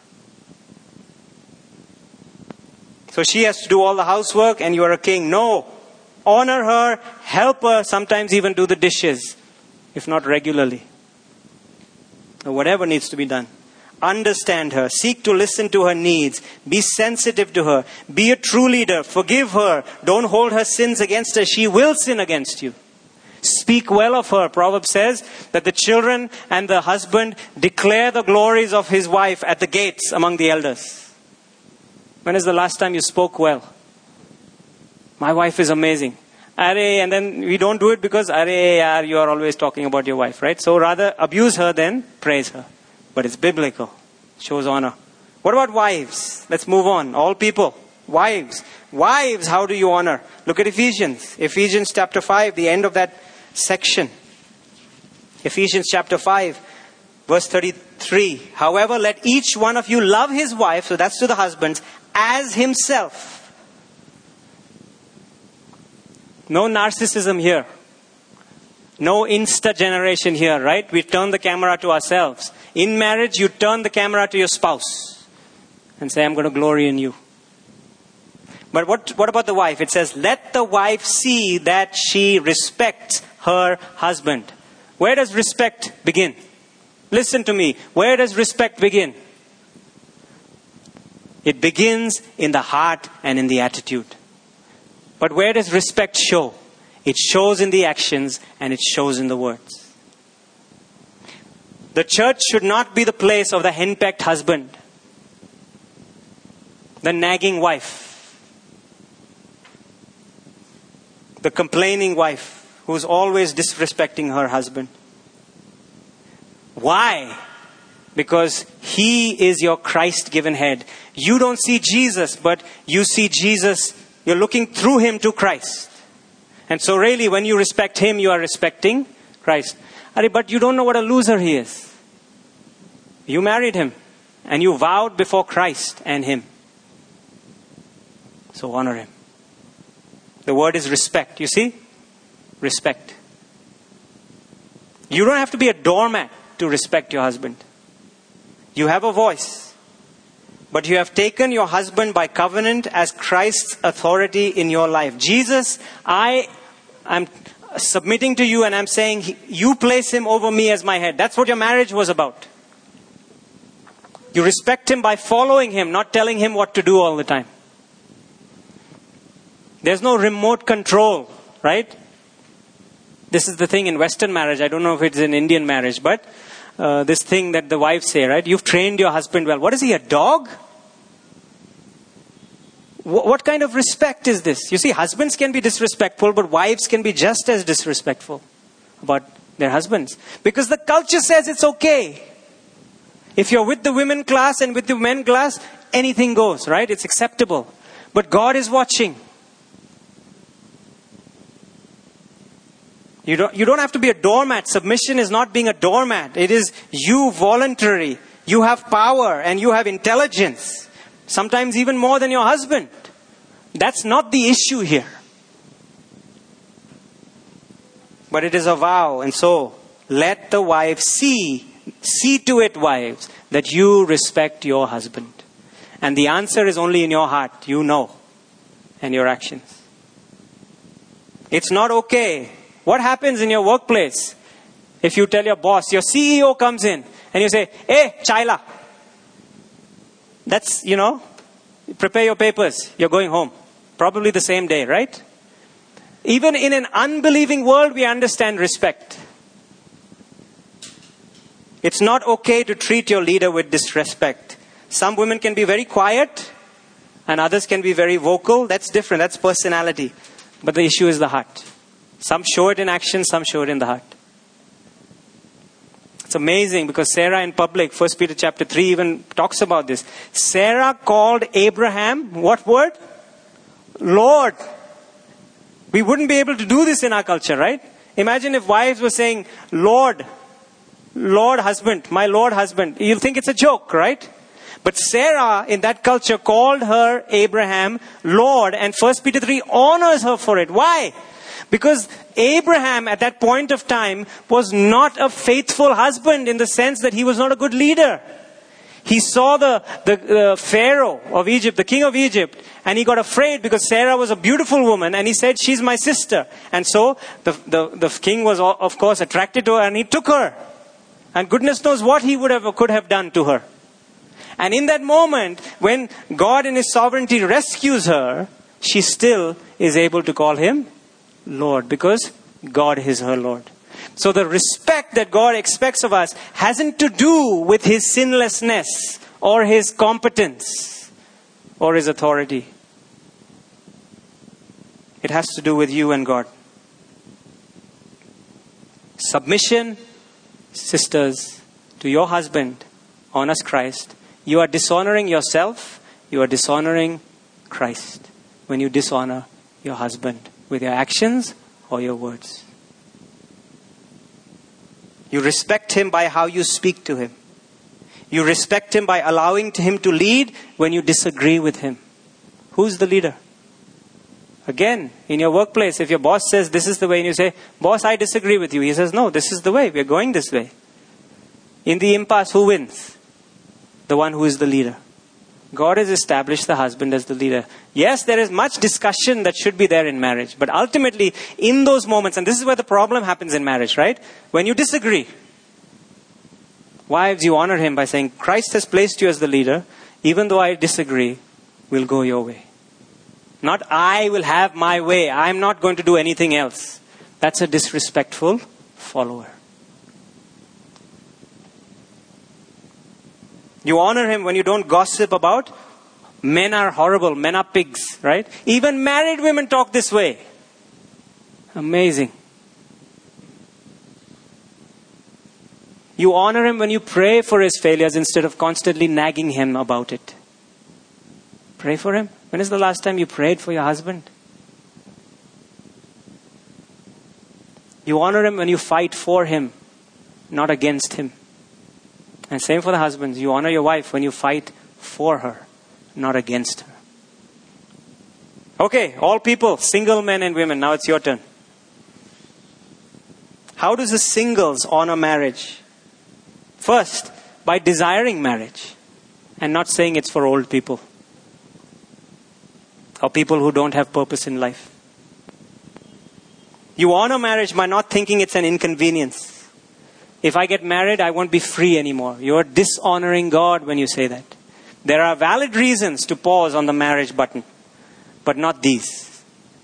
So she has to do all the housework and you are a king. No. Honor her, help her, sometimes even do the dishes, if not regularly. Or whatever needs to be done. Understand her. Seek to listen to her needs. Be sensitive to her. Be a true leader. Forgive her. Don't hold her sins against her. She will sin against you. Speak well of her. Proverbs says that the children and the husband declare the glories of his wife at the gates among the elders. When is the last time you spoke well? My wife is amazing. Are, and then we don't do it because are, yaar, you are always talking about your wife, right? So rather abuse her than praise her. But it's biblical. It shows honor. What about wives? Let's move on. All people. Wives. Wives, how do you honor? Look at Ephesians. Ephesians chapter five, the end of that section. Ephesians chapter five, verse thirty-three. However, let each one of you love his wife, so that's to the husbands, as himself. No narcissism here. No Insta generation here, right? We turn the camera to ourselves. In marriage, you turn the camera to your spouse and say, I'm going to glory in you. But what, what about the wife? It says, let the wife see that she respects her husband. Where does respect begin? Listen to me. Where does respect begin? It begins in the heart and in the attitude. But where does respect show? It shows in the actions and it shows in the words. The church should not be the place of the henpecked husband, the nagging wife, the complaining wife who's always disrespecting her husband. Why? Because he is your Christ-given head. You don't see Jesus, but you see Jesus. You're looking through him to Christ. And so really, when you respect him, you are respecting Christ. But you don't know what a loser he is. You married him. And you vowed before Christ and him. So honor him. The word is respect. You see? Respect. You don't have to be a doormat to respect your husband. You have a voice. But you have taken your husband by covenant as Christ's authority in your life. Jesus, I am submitting to you and I'm saying, you place him over me as my head. That's what your marriage was about. You respect him by following him, not telling him what to do all the time. There's no remote control, right? This is the thing in Western marriage. I don't know if it's in Indian marriage, but uh, this thing that the wives say, right? You've trained your husband well. What is he, a dog? W- what kind of respect is this? You see, husbands can be disrespectful, but wives can be just as disrespectful about their husbands. Because the culture says it's okay. If you're with the women class and with the men class, anything goes, right? It's acceptable. But God is watching. You don't, you don't have to be a doormat. Submission is not being a doormat. It is you voluntary. You have power and you have intelligence. Sometimes even more than your husband. That's not the issue here. But it is a vow. And so, let the wife see, see to it, wives, that you respect your husband. And the answer is only in your heart. You know. And your actions. It's not okay. What happens in your workplace if you tell your boss, your C E O comes in and you say, hey, Chaila. That's, you know, prepare your papers. You're going home. Probably the same day, right? Even in an unbelieving world, we understand respect. It's not okay to treat your leader with disrespect. Some women can be very quiet and others can be very vocal. That's different. That's personality. But the issue is the heart. Some show it in action, some show it in the heart. It's amazing because Sarah in public, First Peter chapter three even talks about this. Sarah called Abraham, what word? Lord. We wouldn't be able to do this in our culture, right? Imagine if wives were saying, Lord, Lord husband, my Lord husband. You'll think it's a joke, right? But Sarah in that culture called her Abraham Lord, and First Peter three honors her for it. Why? Because Abraham at that point of time was not a faithful husband in the sense that he was not a good leader. He saw the, the, the Pharaoh of Egypt, the king of Egypt, and he got afraid because Sarah was a beautiful woman and he said, she's my sister. And so the, the, the king was of course attracted to her and he took her. And goodness knows what he would have could have done to her. And in that moment, when God in His sovereignty rescues her, she still is able to call him Lord, because God is her Lord. So the respect that God expects of us hasn't to do with His sinlessness or His competence or His authority. It has to do with you and God. Submission, sisters, to your husband honors Christ. You are dishonoring yourself. You are dishonoring Christ when you dishonor your husband with your actions or your words. You respect him by how you speak to him. You respect him by allowing him to lead when you disagree with him. Who's the leader? Again, in your workplace, if your boss says this is the way and you say, boss, I disagree with you. He says, no, this is the way. We're going this way. In the impasse, who wins? The one who is the leader. God has established the husband as the leader. Yes, there is much discussion that should be there in marriage. But ultimately, in those moments, and this is where the problem happens in marriage, right? When you disagree. Wives, you honor him by saying, Christ has placed you as the leader. Even though I disagree, we'll go your way. Not I will have my way. I'm not going to do anything else. That's a disrespectful follower. You honor him when you don't gossip about men are horrible, men are pigs, right? Even married women talk this way. Amazing. You honor him when you pray for his failures instead of constantly nagging him about it. Pray for him. When is the last time you prayed for your husband? You honor him when you fight for him, not against him. And same for the husbands. You honor your wife when you fight for her, not against her. Okay, all people, single men and women, now it's your turn. How does the singles honor marriage? First, by desiring marriage and not saying it's for old people or people who don't have purpose in life. You honor marriage by not thinking it's an inconvenience. If I get married, I won't be free anymore. You're dishonoring God when you say that. There are valid reasons to pause on the marriage button, but not these.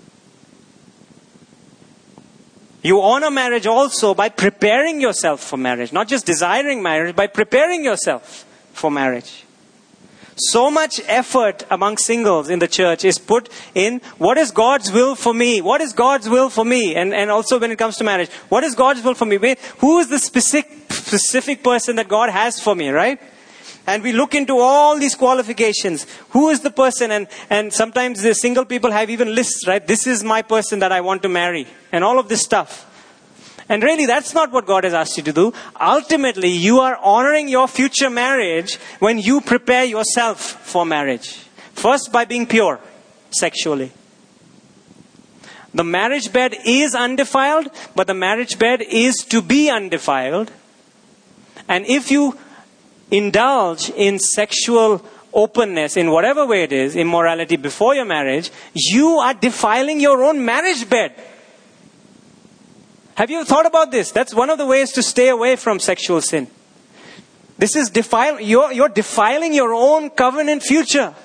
You honor marriage also by preparing yourself for marriage. Not just desiring marriage, by preparing yourself for marriage. So much effort among singles in the church is put in what is God's will for me? What is God's will for me? And, and also when it comes to marriage, what is God's will for me? Who is the specific, specific person that God has for me, right? And we look into all these qualifications. Who is the person? And, and sometimes the single people have even lists, right? This is my person that I want to marry. And all of this stuff. And really, that's not what God has asked you to do. Ultimately, you are honoring your future marriage when you prepare yourself for marriage. First, by being pure sexually. The marriage bed is undefiled, but the marriage bed is to be undefiled. And if you indulge in sexual openness, in whatever way it is, immorality before your marriage, you are defiling your own marriage bed. Have you thought about this? That's one of the ways to stay away from sexual sin. This is defile, you're, you're defiling your own covenant future.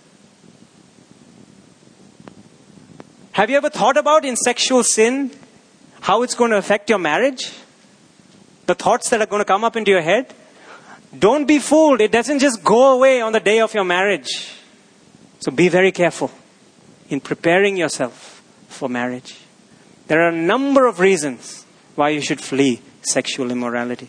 Have you ever thought about in sexual sin how it's going to affect your marriage? The thoughts that are going to come up into your head? Don't be fooled. It doesn't just go away on the day of your marriage. So be very careful in preparing yourself for marriage. There are a number of reasons why you should flee sexual immorality.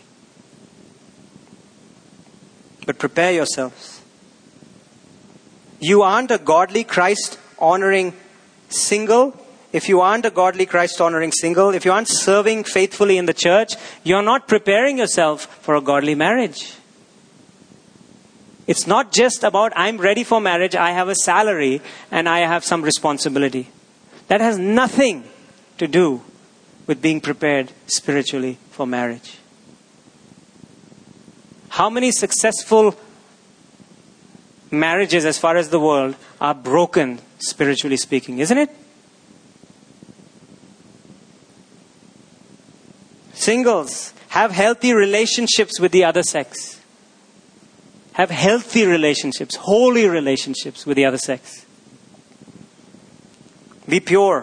But prepare yourselves. You aren't a godly, Christ-honoring single. If you aren't a godly, Christ-honoring single, if you aren't serving faithfully in the church, you're not preparing yourself for a godly marriage. It's not just about, I'm ready for marriage, I have a salary, and I have some responsibility. That has nothing to do with being prepared spiritually for marriage. How many successful marriages as far as the world are broken, spiritually speaking, isn't it? Singles, have healthy relationships with the other sex. Have healthy relationships, holy relationships with the other sex. Be pure.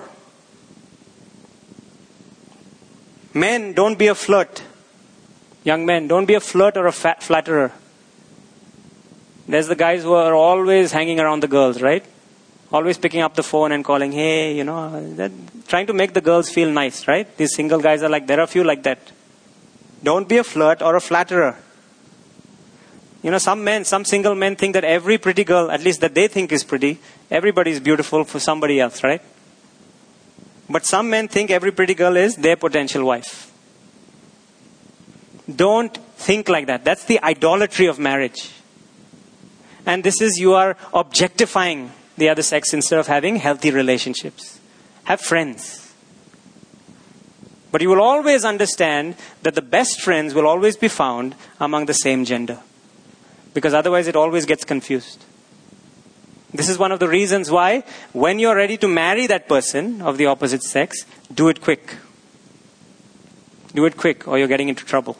Men, don't be a flirt. Young men, don't be a flirt or a fat flatterer. There's the guys who are always hanging around the girls, right? Always picking up the phone and calling, hey, you know, that, trying to make the girls feel nice, right? These single guys are like, there are a few like that. Don't be a flirt or a flatterer. You know, some men, some single men think that every pretty girl, at least that they think is pretty, everybody is beautiful for somebody else, right? But some men think every pretty girl is their potential wife. Don't think like that. That's the idolatry of marriage. And this is, you are objectifying the other sex instead of having healthy relationships. Have friends. But you will always understand that the best friends will always be found among the same gender. Because otherwise it always gets confused. This is one of the reasons why when you're ready to marry that person of the opposite sex, do it quick. Do it quick or you're getting into trouble.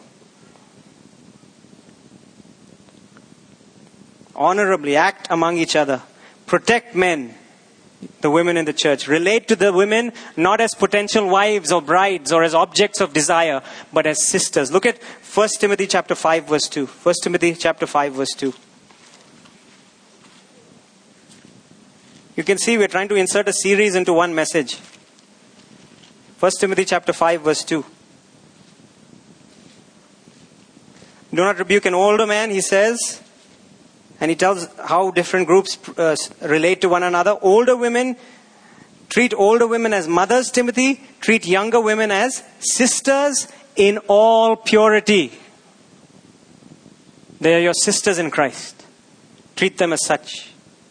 Honorably act among each other. Protect men, the women in the church. Relate to the women not as potential wives or brides or as objects of desire, but as sisters. Look at First Timothy chapter five verse two. First Timothy chapter five verse two. You can see we're trying to insert a series into one message. First Timothy chapter five verse two. Do not rebuke an older man, he says. And he tells how different groups uh, relate to one another. Older women, treat older women as mothers, Timothy. Treat younger women as sisters in all purity. They are your sisters in Christ. Treat them as such.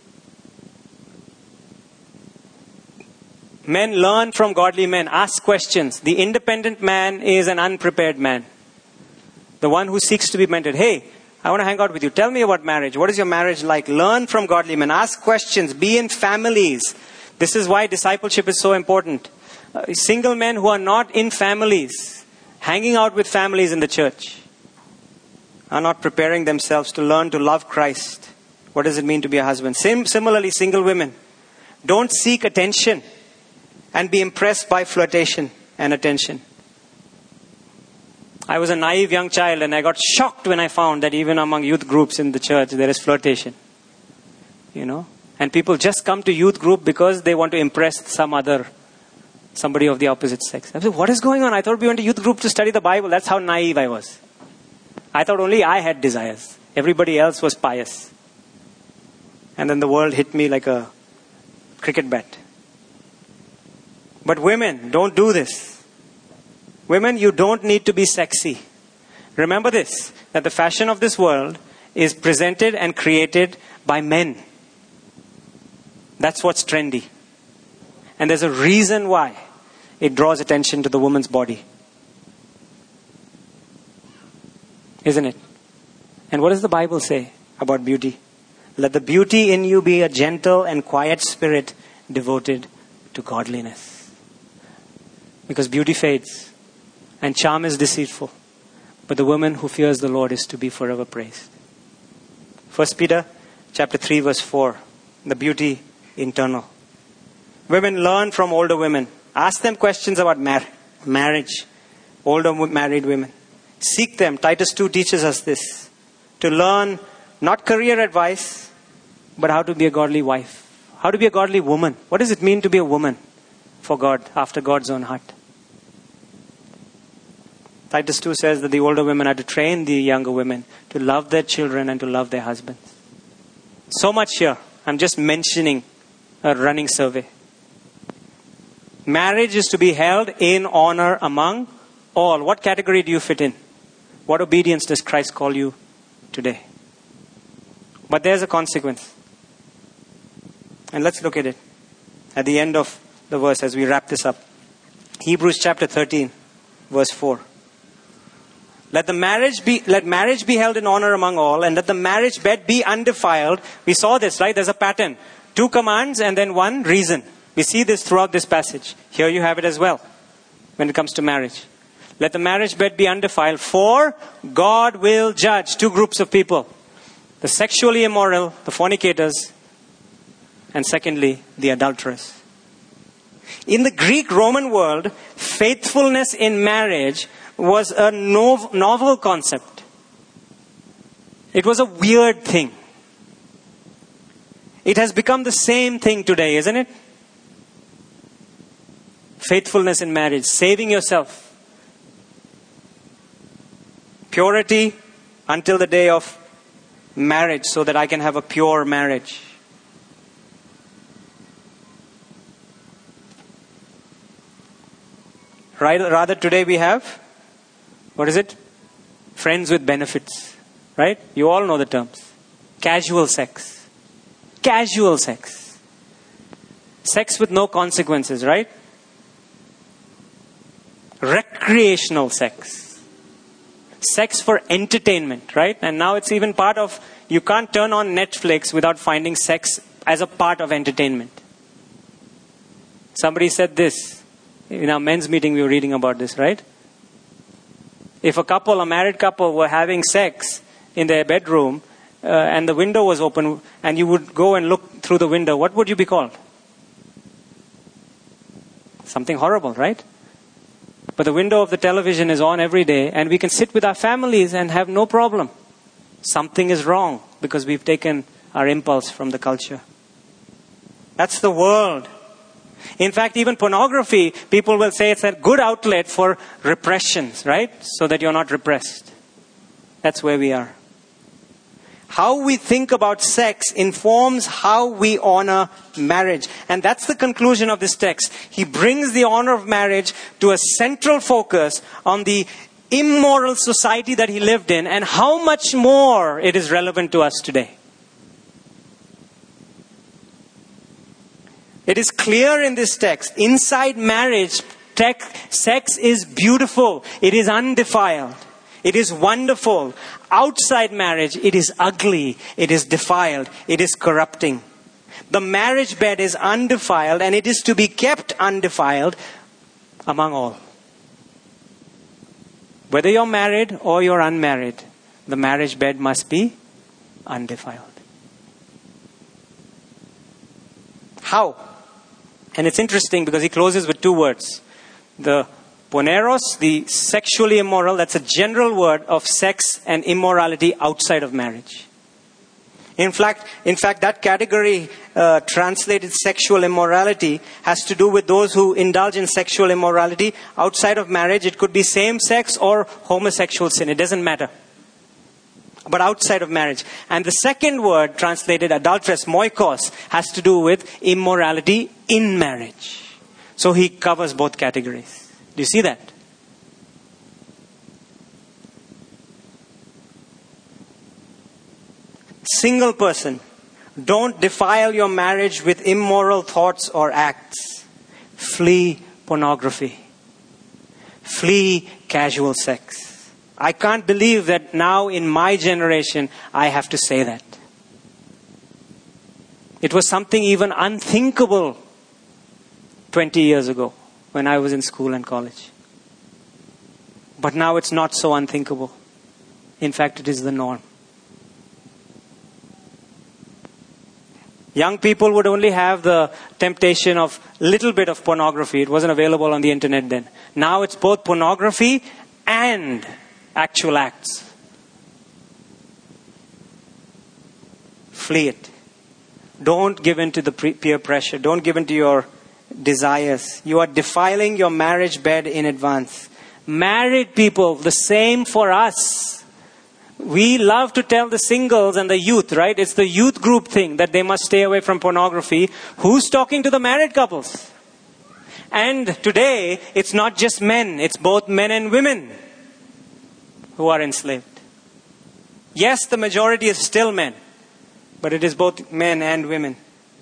Men, learn from godly men. Ask questions. The independent man is an unprepared man. The one who seeks to be mentored. Hey, I want to hang out with you. Tell me about marriage. What is your marriage like? Learn from godly men. Ask questions. Be in families. This is why discipleship is so important. Uh, single men who are not in families, hanging out with families in the church, are not preparing themselves to learn to love Christ. What does it mean to be a husband? Sim- similarly, single women, don't seek attention and be impressed by flirtation and attention. I was a naive young child and I got shocked when I found that even among youth groups in the church there is flirtation. You know, and people just come to youth group because they want to impress some other, somebody of the opposite sex. I said, what is going on? I thought we went to youth group to study the Bible. That's how naive I was. I thought only I had desires. Everybody else was pious. And then the world hit me like a cricket bat. But women, don't do this. Women, you don't need to be sexy. Remember this, that the fashion of this world is presented and created by men. That's what's trendy. And there's a reason why it draws attention to the woman's body. Isn't it? And what does the Bible say about beauty? Let the beauty in you be a gentle and quiet spirit devoted to godliness. Because beauty fades and charm is deceitful. But the woman who fears the Lord is to be forever praised. First Peter chapter three verse four. The beauty internal. Women, learn from older women. Ask them questions about mar- marriage. Older married women. Seek them. Titus two teaches us this. To learn not career advice, but how to be a godly wife. How to be a godly woman. What does it mean to be a woman for God, after God's own heart? Titus two says that the older women are to train the younger women to love their children and to love their husbands. So much here. I'm just mentioning a running survey. Marriage is to be held in honor among all. What category do you fit in? What obedience does Christ call you today? But there's a consequence. And let's look at it at the end of the verse as we wrap this up. Hebrews chapter thirteen, verse four. Let the marriage be, let marriage be held in honor among all, and let the marriage bed be undefiled. We saw this, right? There's a pattern. Two commands and then one reason. We see this throughout this passage. Here you have it as well when it comes to marriage. Let the marriage bed be undefiled, for God will judge two groups of people. The sexually immoral, the fornicators, and secondly, the adulterers. In the Greek-Roman world, faithfulness in marriage was a nov- novel concept. It was a weird thing. It has become the same thing today, isn't it? Faithfulness in marriage, saving yourself. Purity until the day of marriage so that I can have a pure marriage. Right? Rather today we have, what is it? Friends with benefits. Right? You all know the terms. Casual sex. Casual sex. Sex with no consequences, right? Recreational sex. Sex for entertainment, right? And now it's even part of, you can't turn on Netflix without finding sex as a part of entertainment. Somebody said this. In our men's meeting we were reading about this, right? If a couple, a married couple were having sex in their bedroom uh, and the window was open and you would go and look through the window, what would you be called? Something horrible, right? But the window of the television is on every day and we can sit with our families and have no problem. Something is wrong because we've taken our impulse from the culture. That's the world. In fact, even pornography, people will say it's a good outlet for repressions, right? So that you're not repressed. That's where we are. How we think about sex informs how we honor marriage. And that's the conclusion of this text. He brings the honor of marriage to a central focus on the immoral society that he lived in and how much more it is relevant to us today. It is clear in this text, inside marriage, tech, sex is beautiful. It is undefiled. It is wonderful. Outside marriage, it is ugly. It is defiled. It is corrupting. The marriage bed is undefiled and it is to be kept undefiled among all. Whether you're married or you're unmarried, the marriage bed must be undefiled. How? And it's interesting because he closes with two words. The poneros, the sexually immoral, that's a general word of sex and immorality outside of marriage. In fact, in fact, that category uh, translated sexual immorality has to do with those who indulge in sexual immorality outside of marriage. It could be same sex or homosexual sin. It doesn't matter. but outside of marriage. And the second word, translated adulteress, moikos, has to do with immorality in marriage. So he covers both categories. Do you see that? Single person, don't defile your marriage with immoral thoughts or acts. Flee pornography. Flee casual sex. I can't believe that now in my generation I have to say that. It was something even unthinkable twenty years ago when I was in school and college. But now it's not so unthinkable. In fact, it is the norm. Young people would only have the temptation of a little bit of pornography. It wasn't available on the internet then. Now it's both pornography and actual acts. Flee it. Don't give in to the peer pressure. Don't give in to your desires. You are defiling your marriage bed in advance. Married people, the same for us. We love to tell the singles and the youth, right? It's the youth group thing that they must stay away from pornography. Who's talking to the married couples? And today, it's not just men. It's both men and women who are enslaved. Yes, the majority is still men, but it is both men and women.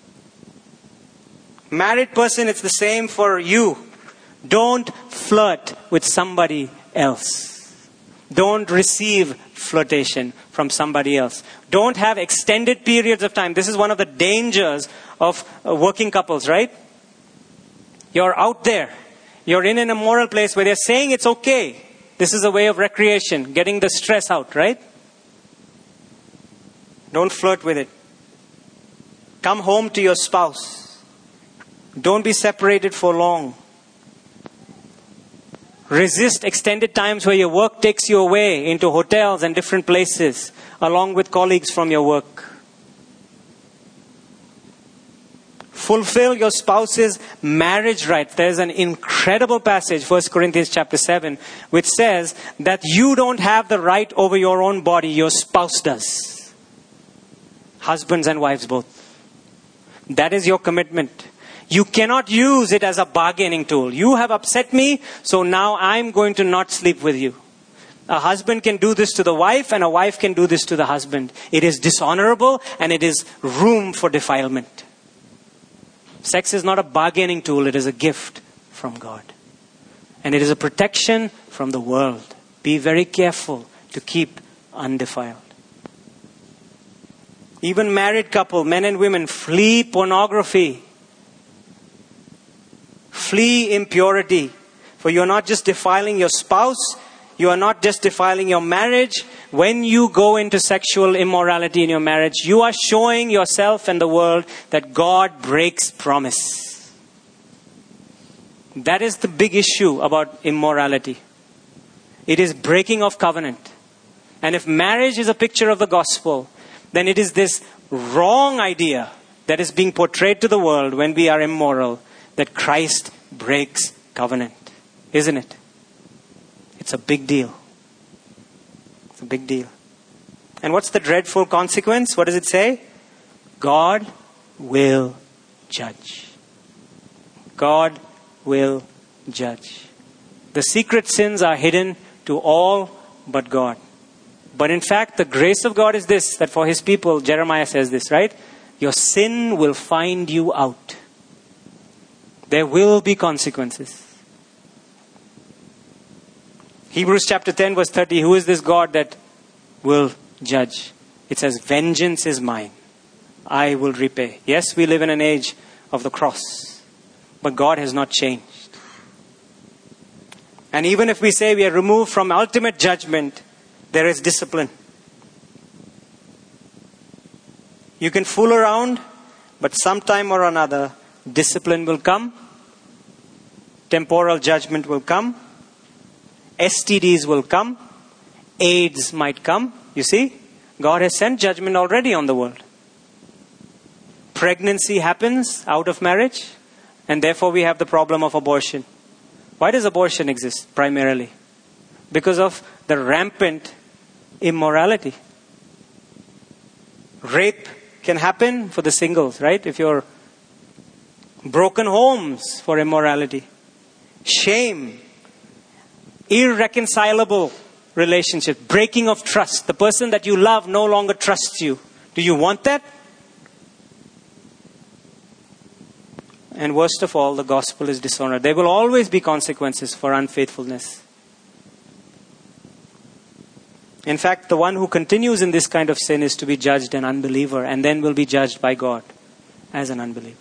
Married person, it's the same for you. Don't flirt with somebody else. Don't receive flirtation from somebody else. Don't have extended periods of time. This is one of the dangers of uh, working couples, right? You're out there. You're in an immoral place where they're saying it's okay. This is a way of recreation, getting the stress out, right? Don't flirt with it. Come home to your spouse. Don't be separated for long. Resist extended times where your work takes you away into hotels and different places, along with colleagues from your work. Fulfill your spouse's marriage rights. There's an incredible passage, First Corinthians chapter seven, which says that you don't have the right over your own body, your spouse does. Husbands and wives both. That is your commitment. You cannot use it as a bargaining tool. You have upset me, so now I'm going to not sleep with you. A husband can do this to the wife, and a wife can do this to the husband. It is dishonorable, and it is room for defilement. Sex is not a bargaining tool. It is a gift from God. And it is a protection from the world. Be very careful to keep undefiled. Even married couple, men and women, flee pornography. Flee impurity. For you are not just defiling your spouse. You are not just defiling your marriage. When you go into sexual immorality in your marriage, you are showing yourself and the world that God breaks promise. That is the big issue about immorality. It is breaking of covenant. And if marriage is a picture of the gospel, then it is this wrong idea that is being portrayed to the world when we are immoral, that Christ breaks covenant. Isn't it? It's a big deal. It's a big deal. And what's the dreadful consequence? What does it say? God will judge. God will judge. The secret sins are hidden to all but God. But in fact, the grace of God is this, that for his people, Jeremiah says this, right? Your sin will find you out. There will be consequences. Hebrews chapter ten verse thirty, who is this God that will judge? It says, vengeance is mine. I will repay. Yes, we live in an age of the cross. But God has not changed. And even if we say we are removed from ultimate judgment, there is discipline. You can fool around, but sometime or another, discipline will come. Temporal judgment will come. S T Ds will come. AIDS might come. You see, God has sent judgment already on the world. Pregnancy happens out of marriage, and therefore we have the problem of abortion. Why does abortion exist primarily? Because of the rampant immorality. Rape can happen for the singles, right? If you're broken homes for immorality. Shame. Irreconcilable relationship. Breaking of trust. The person that you love no longer trusts you. Do you want that? And worst of all, the gospel is dishonored. There will always be consequences for unfaithfulness. In fact, the one who continues in this kind of sin is to be judged an unbeliever and then will be judged by God as an unbeliever.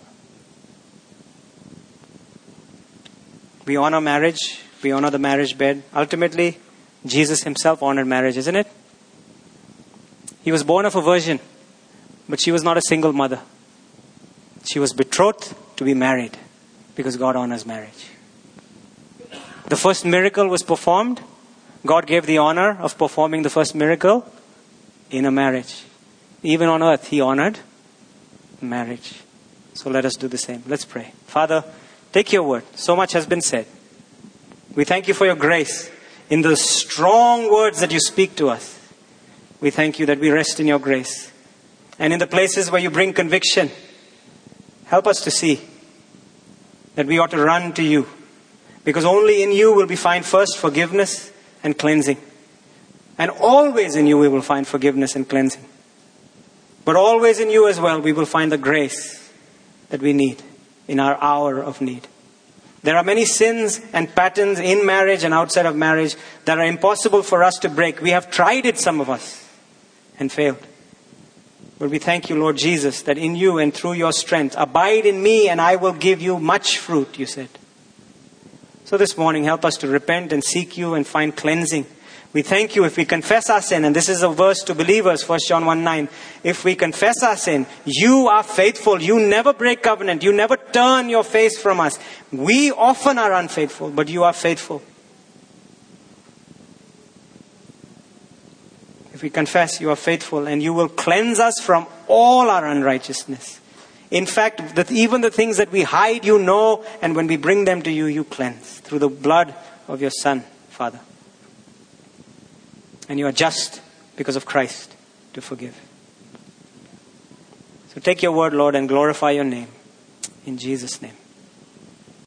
We honor marriage. We honor the marriage bed. Ultimately, Jesus himself honored marriage, isn't it? He was born of a virgin, but she was not a single mother. She was betrothed to be married because God honors marriage. The first miracle was performed. God gave the honor of performing the first miracle in a marriage. Even on earth, he honored marriage. So let us do the same. Let's pray. Father, take your word. So much has been said. We thank you for your grace in the strong words that you speak to us. We thank you that we rest in your grace. And in the places where you bring conviction, help us to see that we ought to run to you. Because only in you will we find first forgiveness and cleansing. And always in you we will find forgiveness and cleansing. But always in you as well we will find the grace that we need in our hour of need. There are many sins and patterns in marriage and outside of marriage that are impossible for us to break. We have tried it, some of us, and failed. But we thank you, Lord Jesus, that in you and through your strength, abide in me and I will give you much fruit, you said. So this morning, help us to repent and seek you and find cleansing. We thank you if we confess our sin, and this is a verse to believers, First John one nine. If we confess our sin, you are faithful. You never break covenant. You never turn your face from us. We often are unfaithful, but you are faithful. If we confess, you are faithful, and you will cleanse us from all our unrighteousness. In fact, that even the things that we hide, you know, and when we bring them to you, you cleanse through the blood of your Son, Father. And you are just because of Christ to forgive. So take your word, Lord, and glorify your name. In Jesus' name.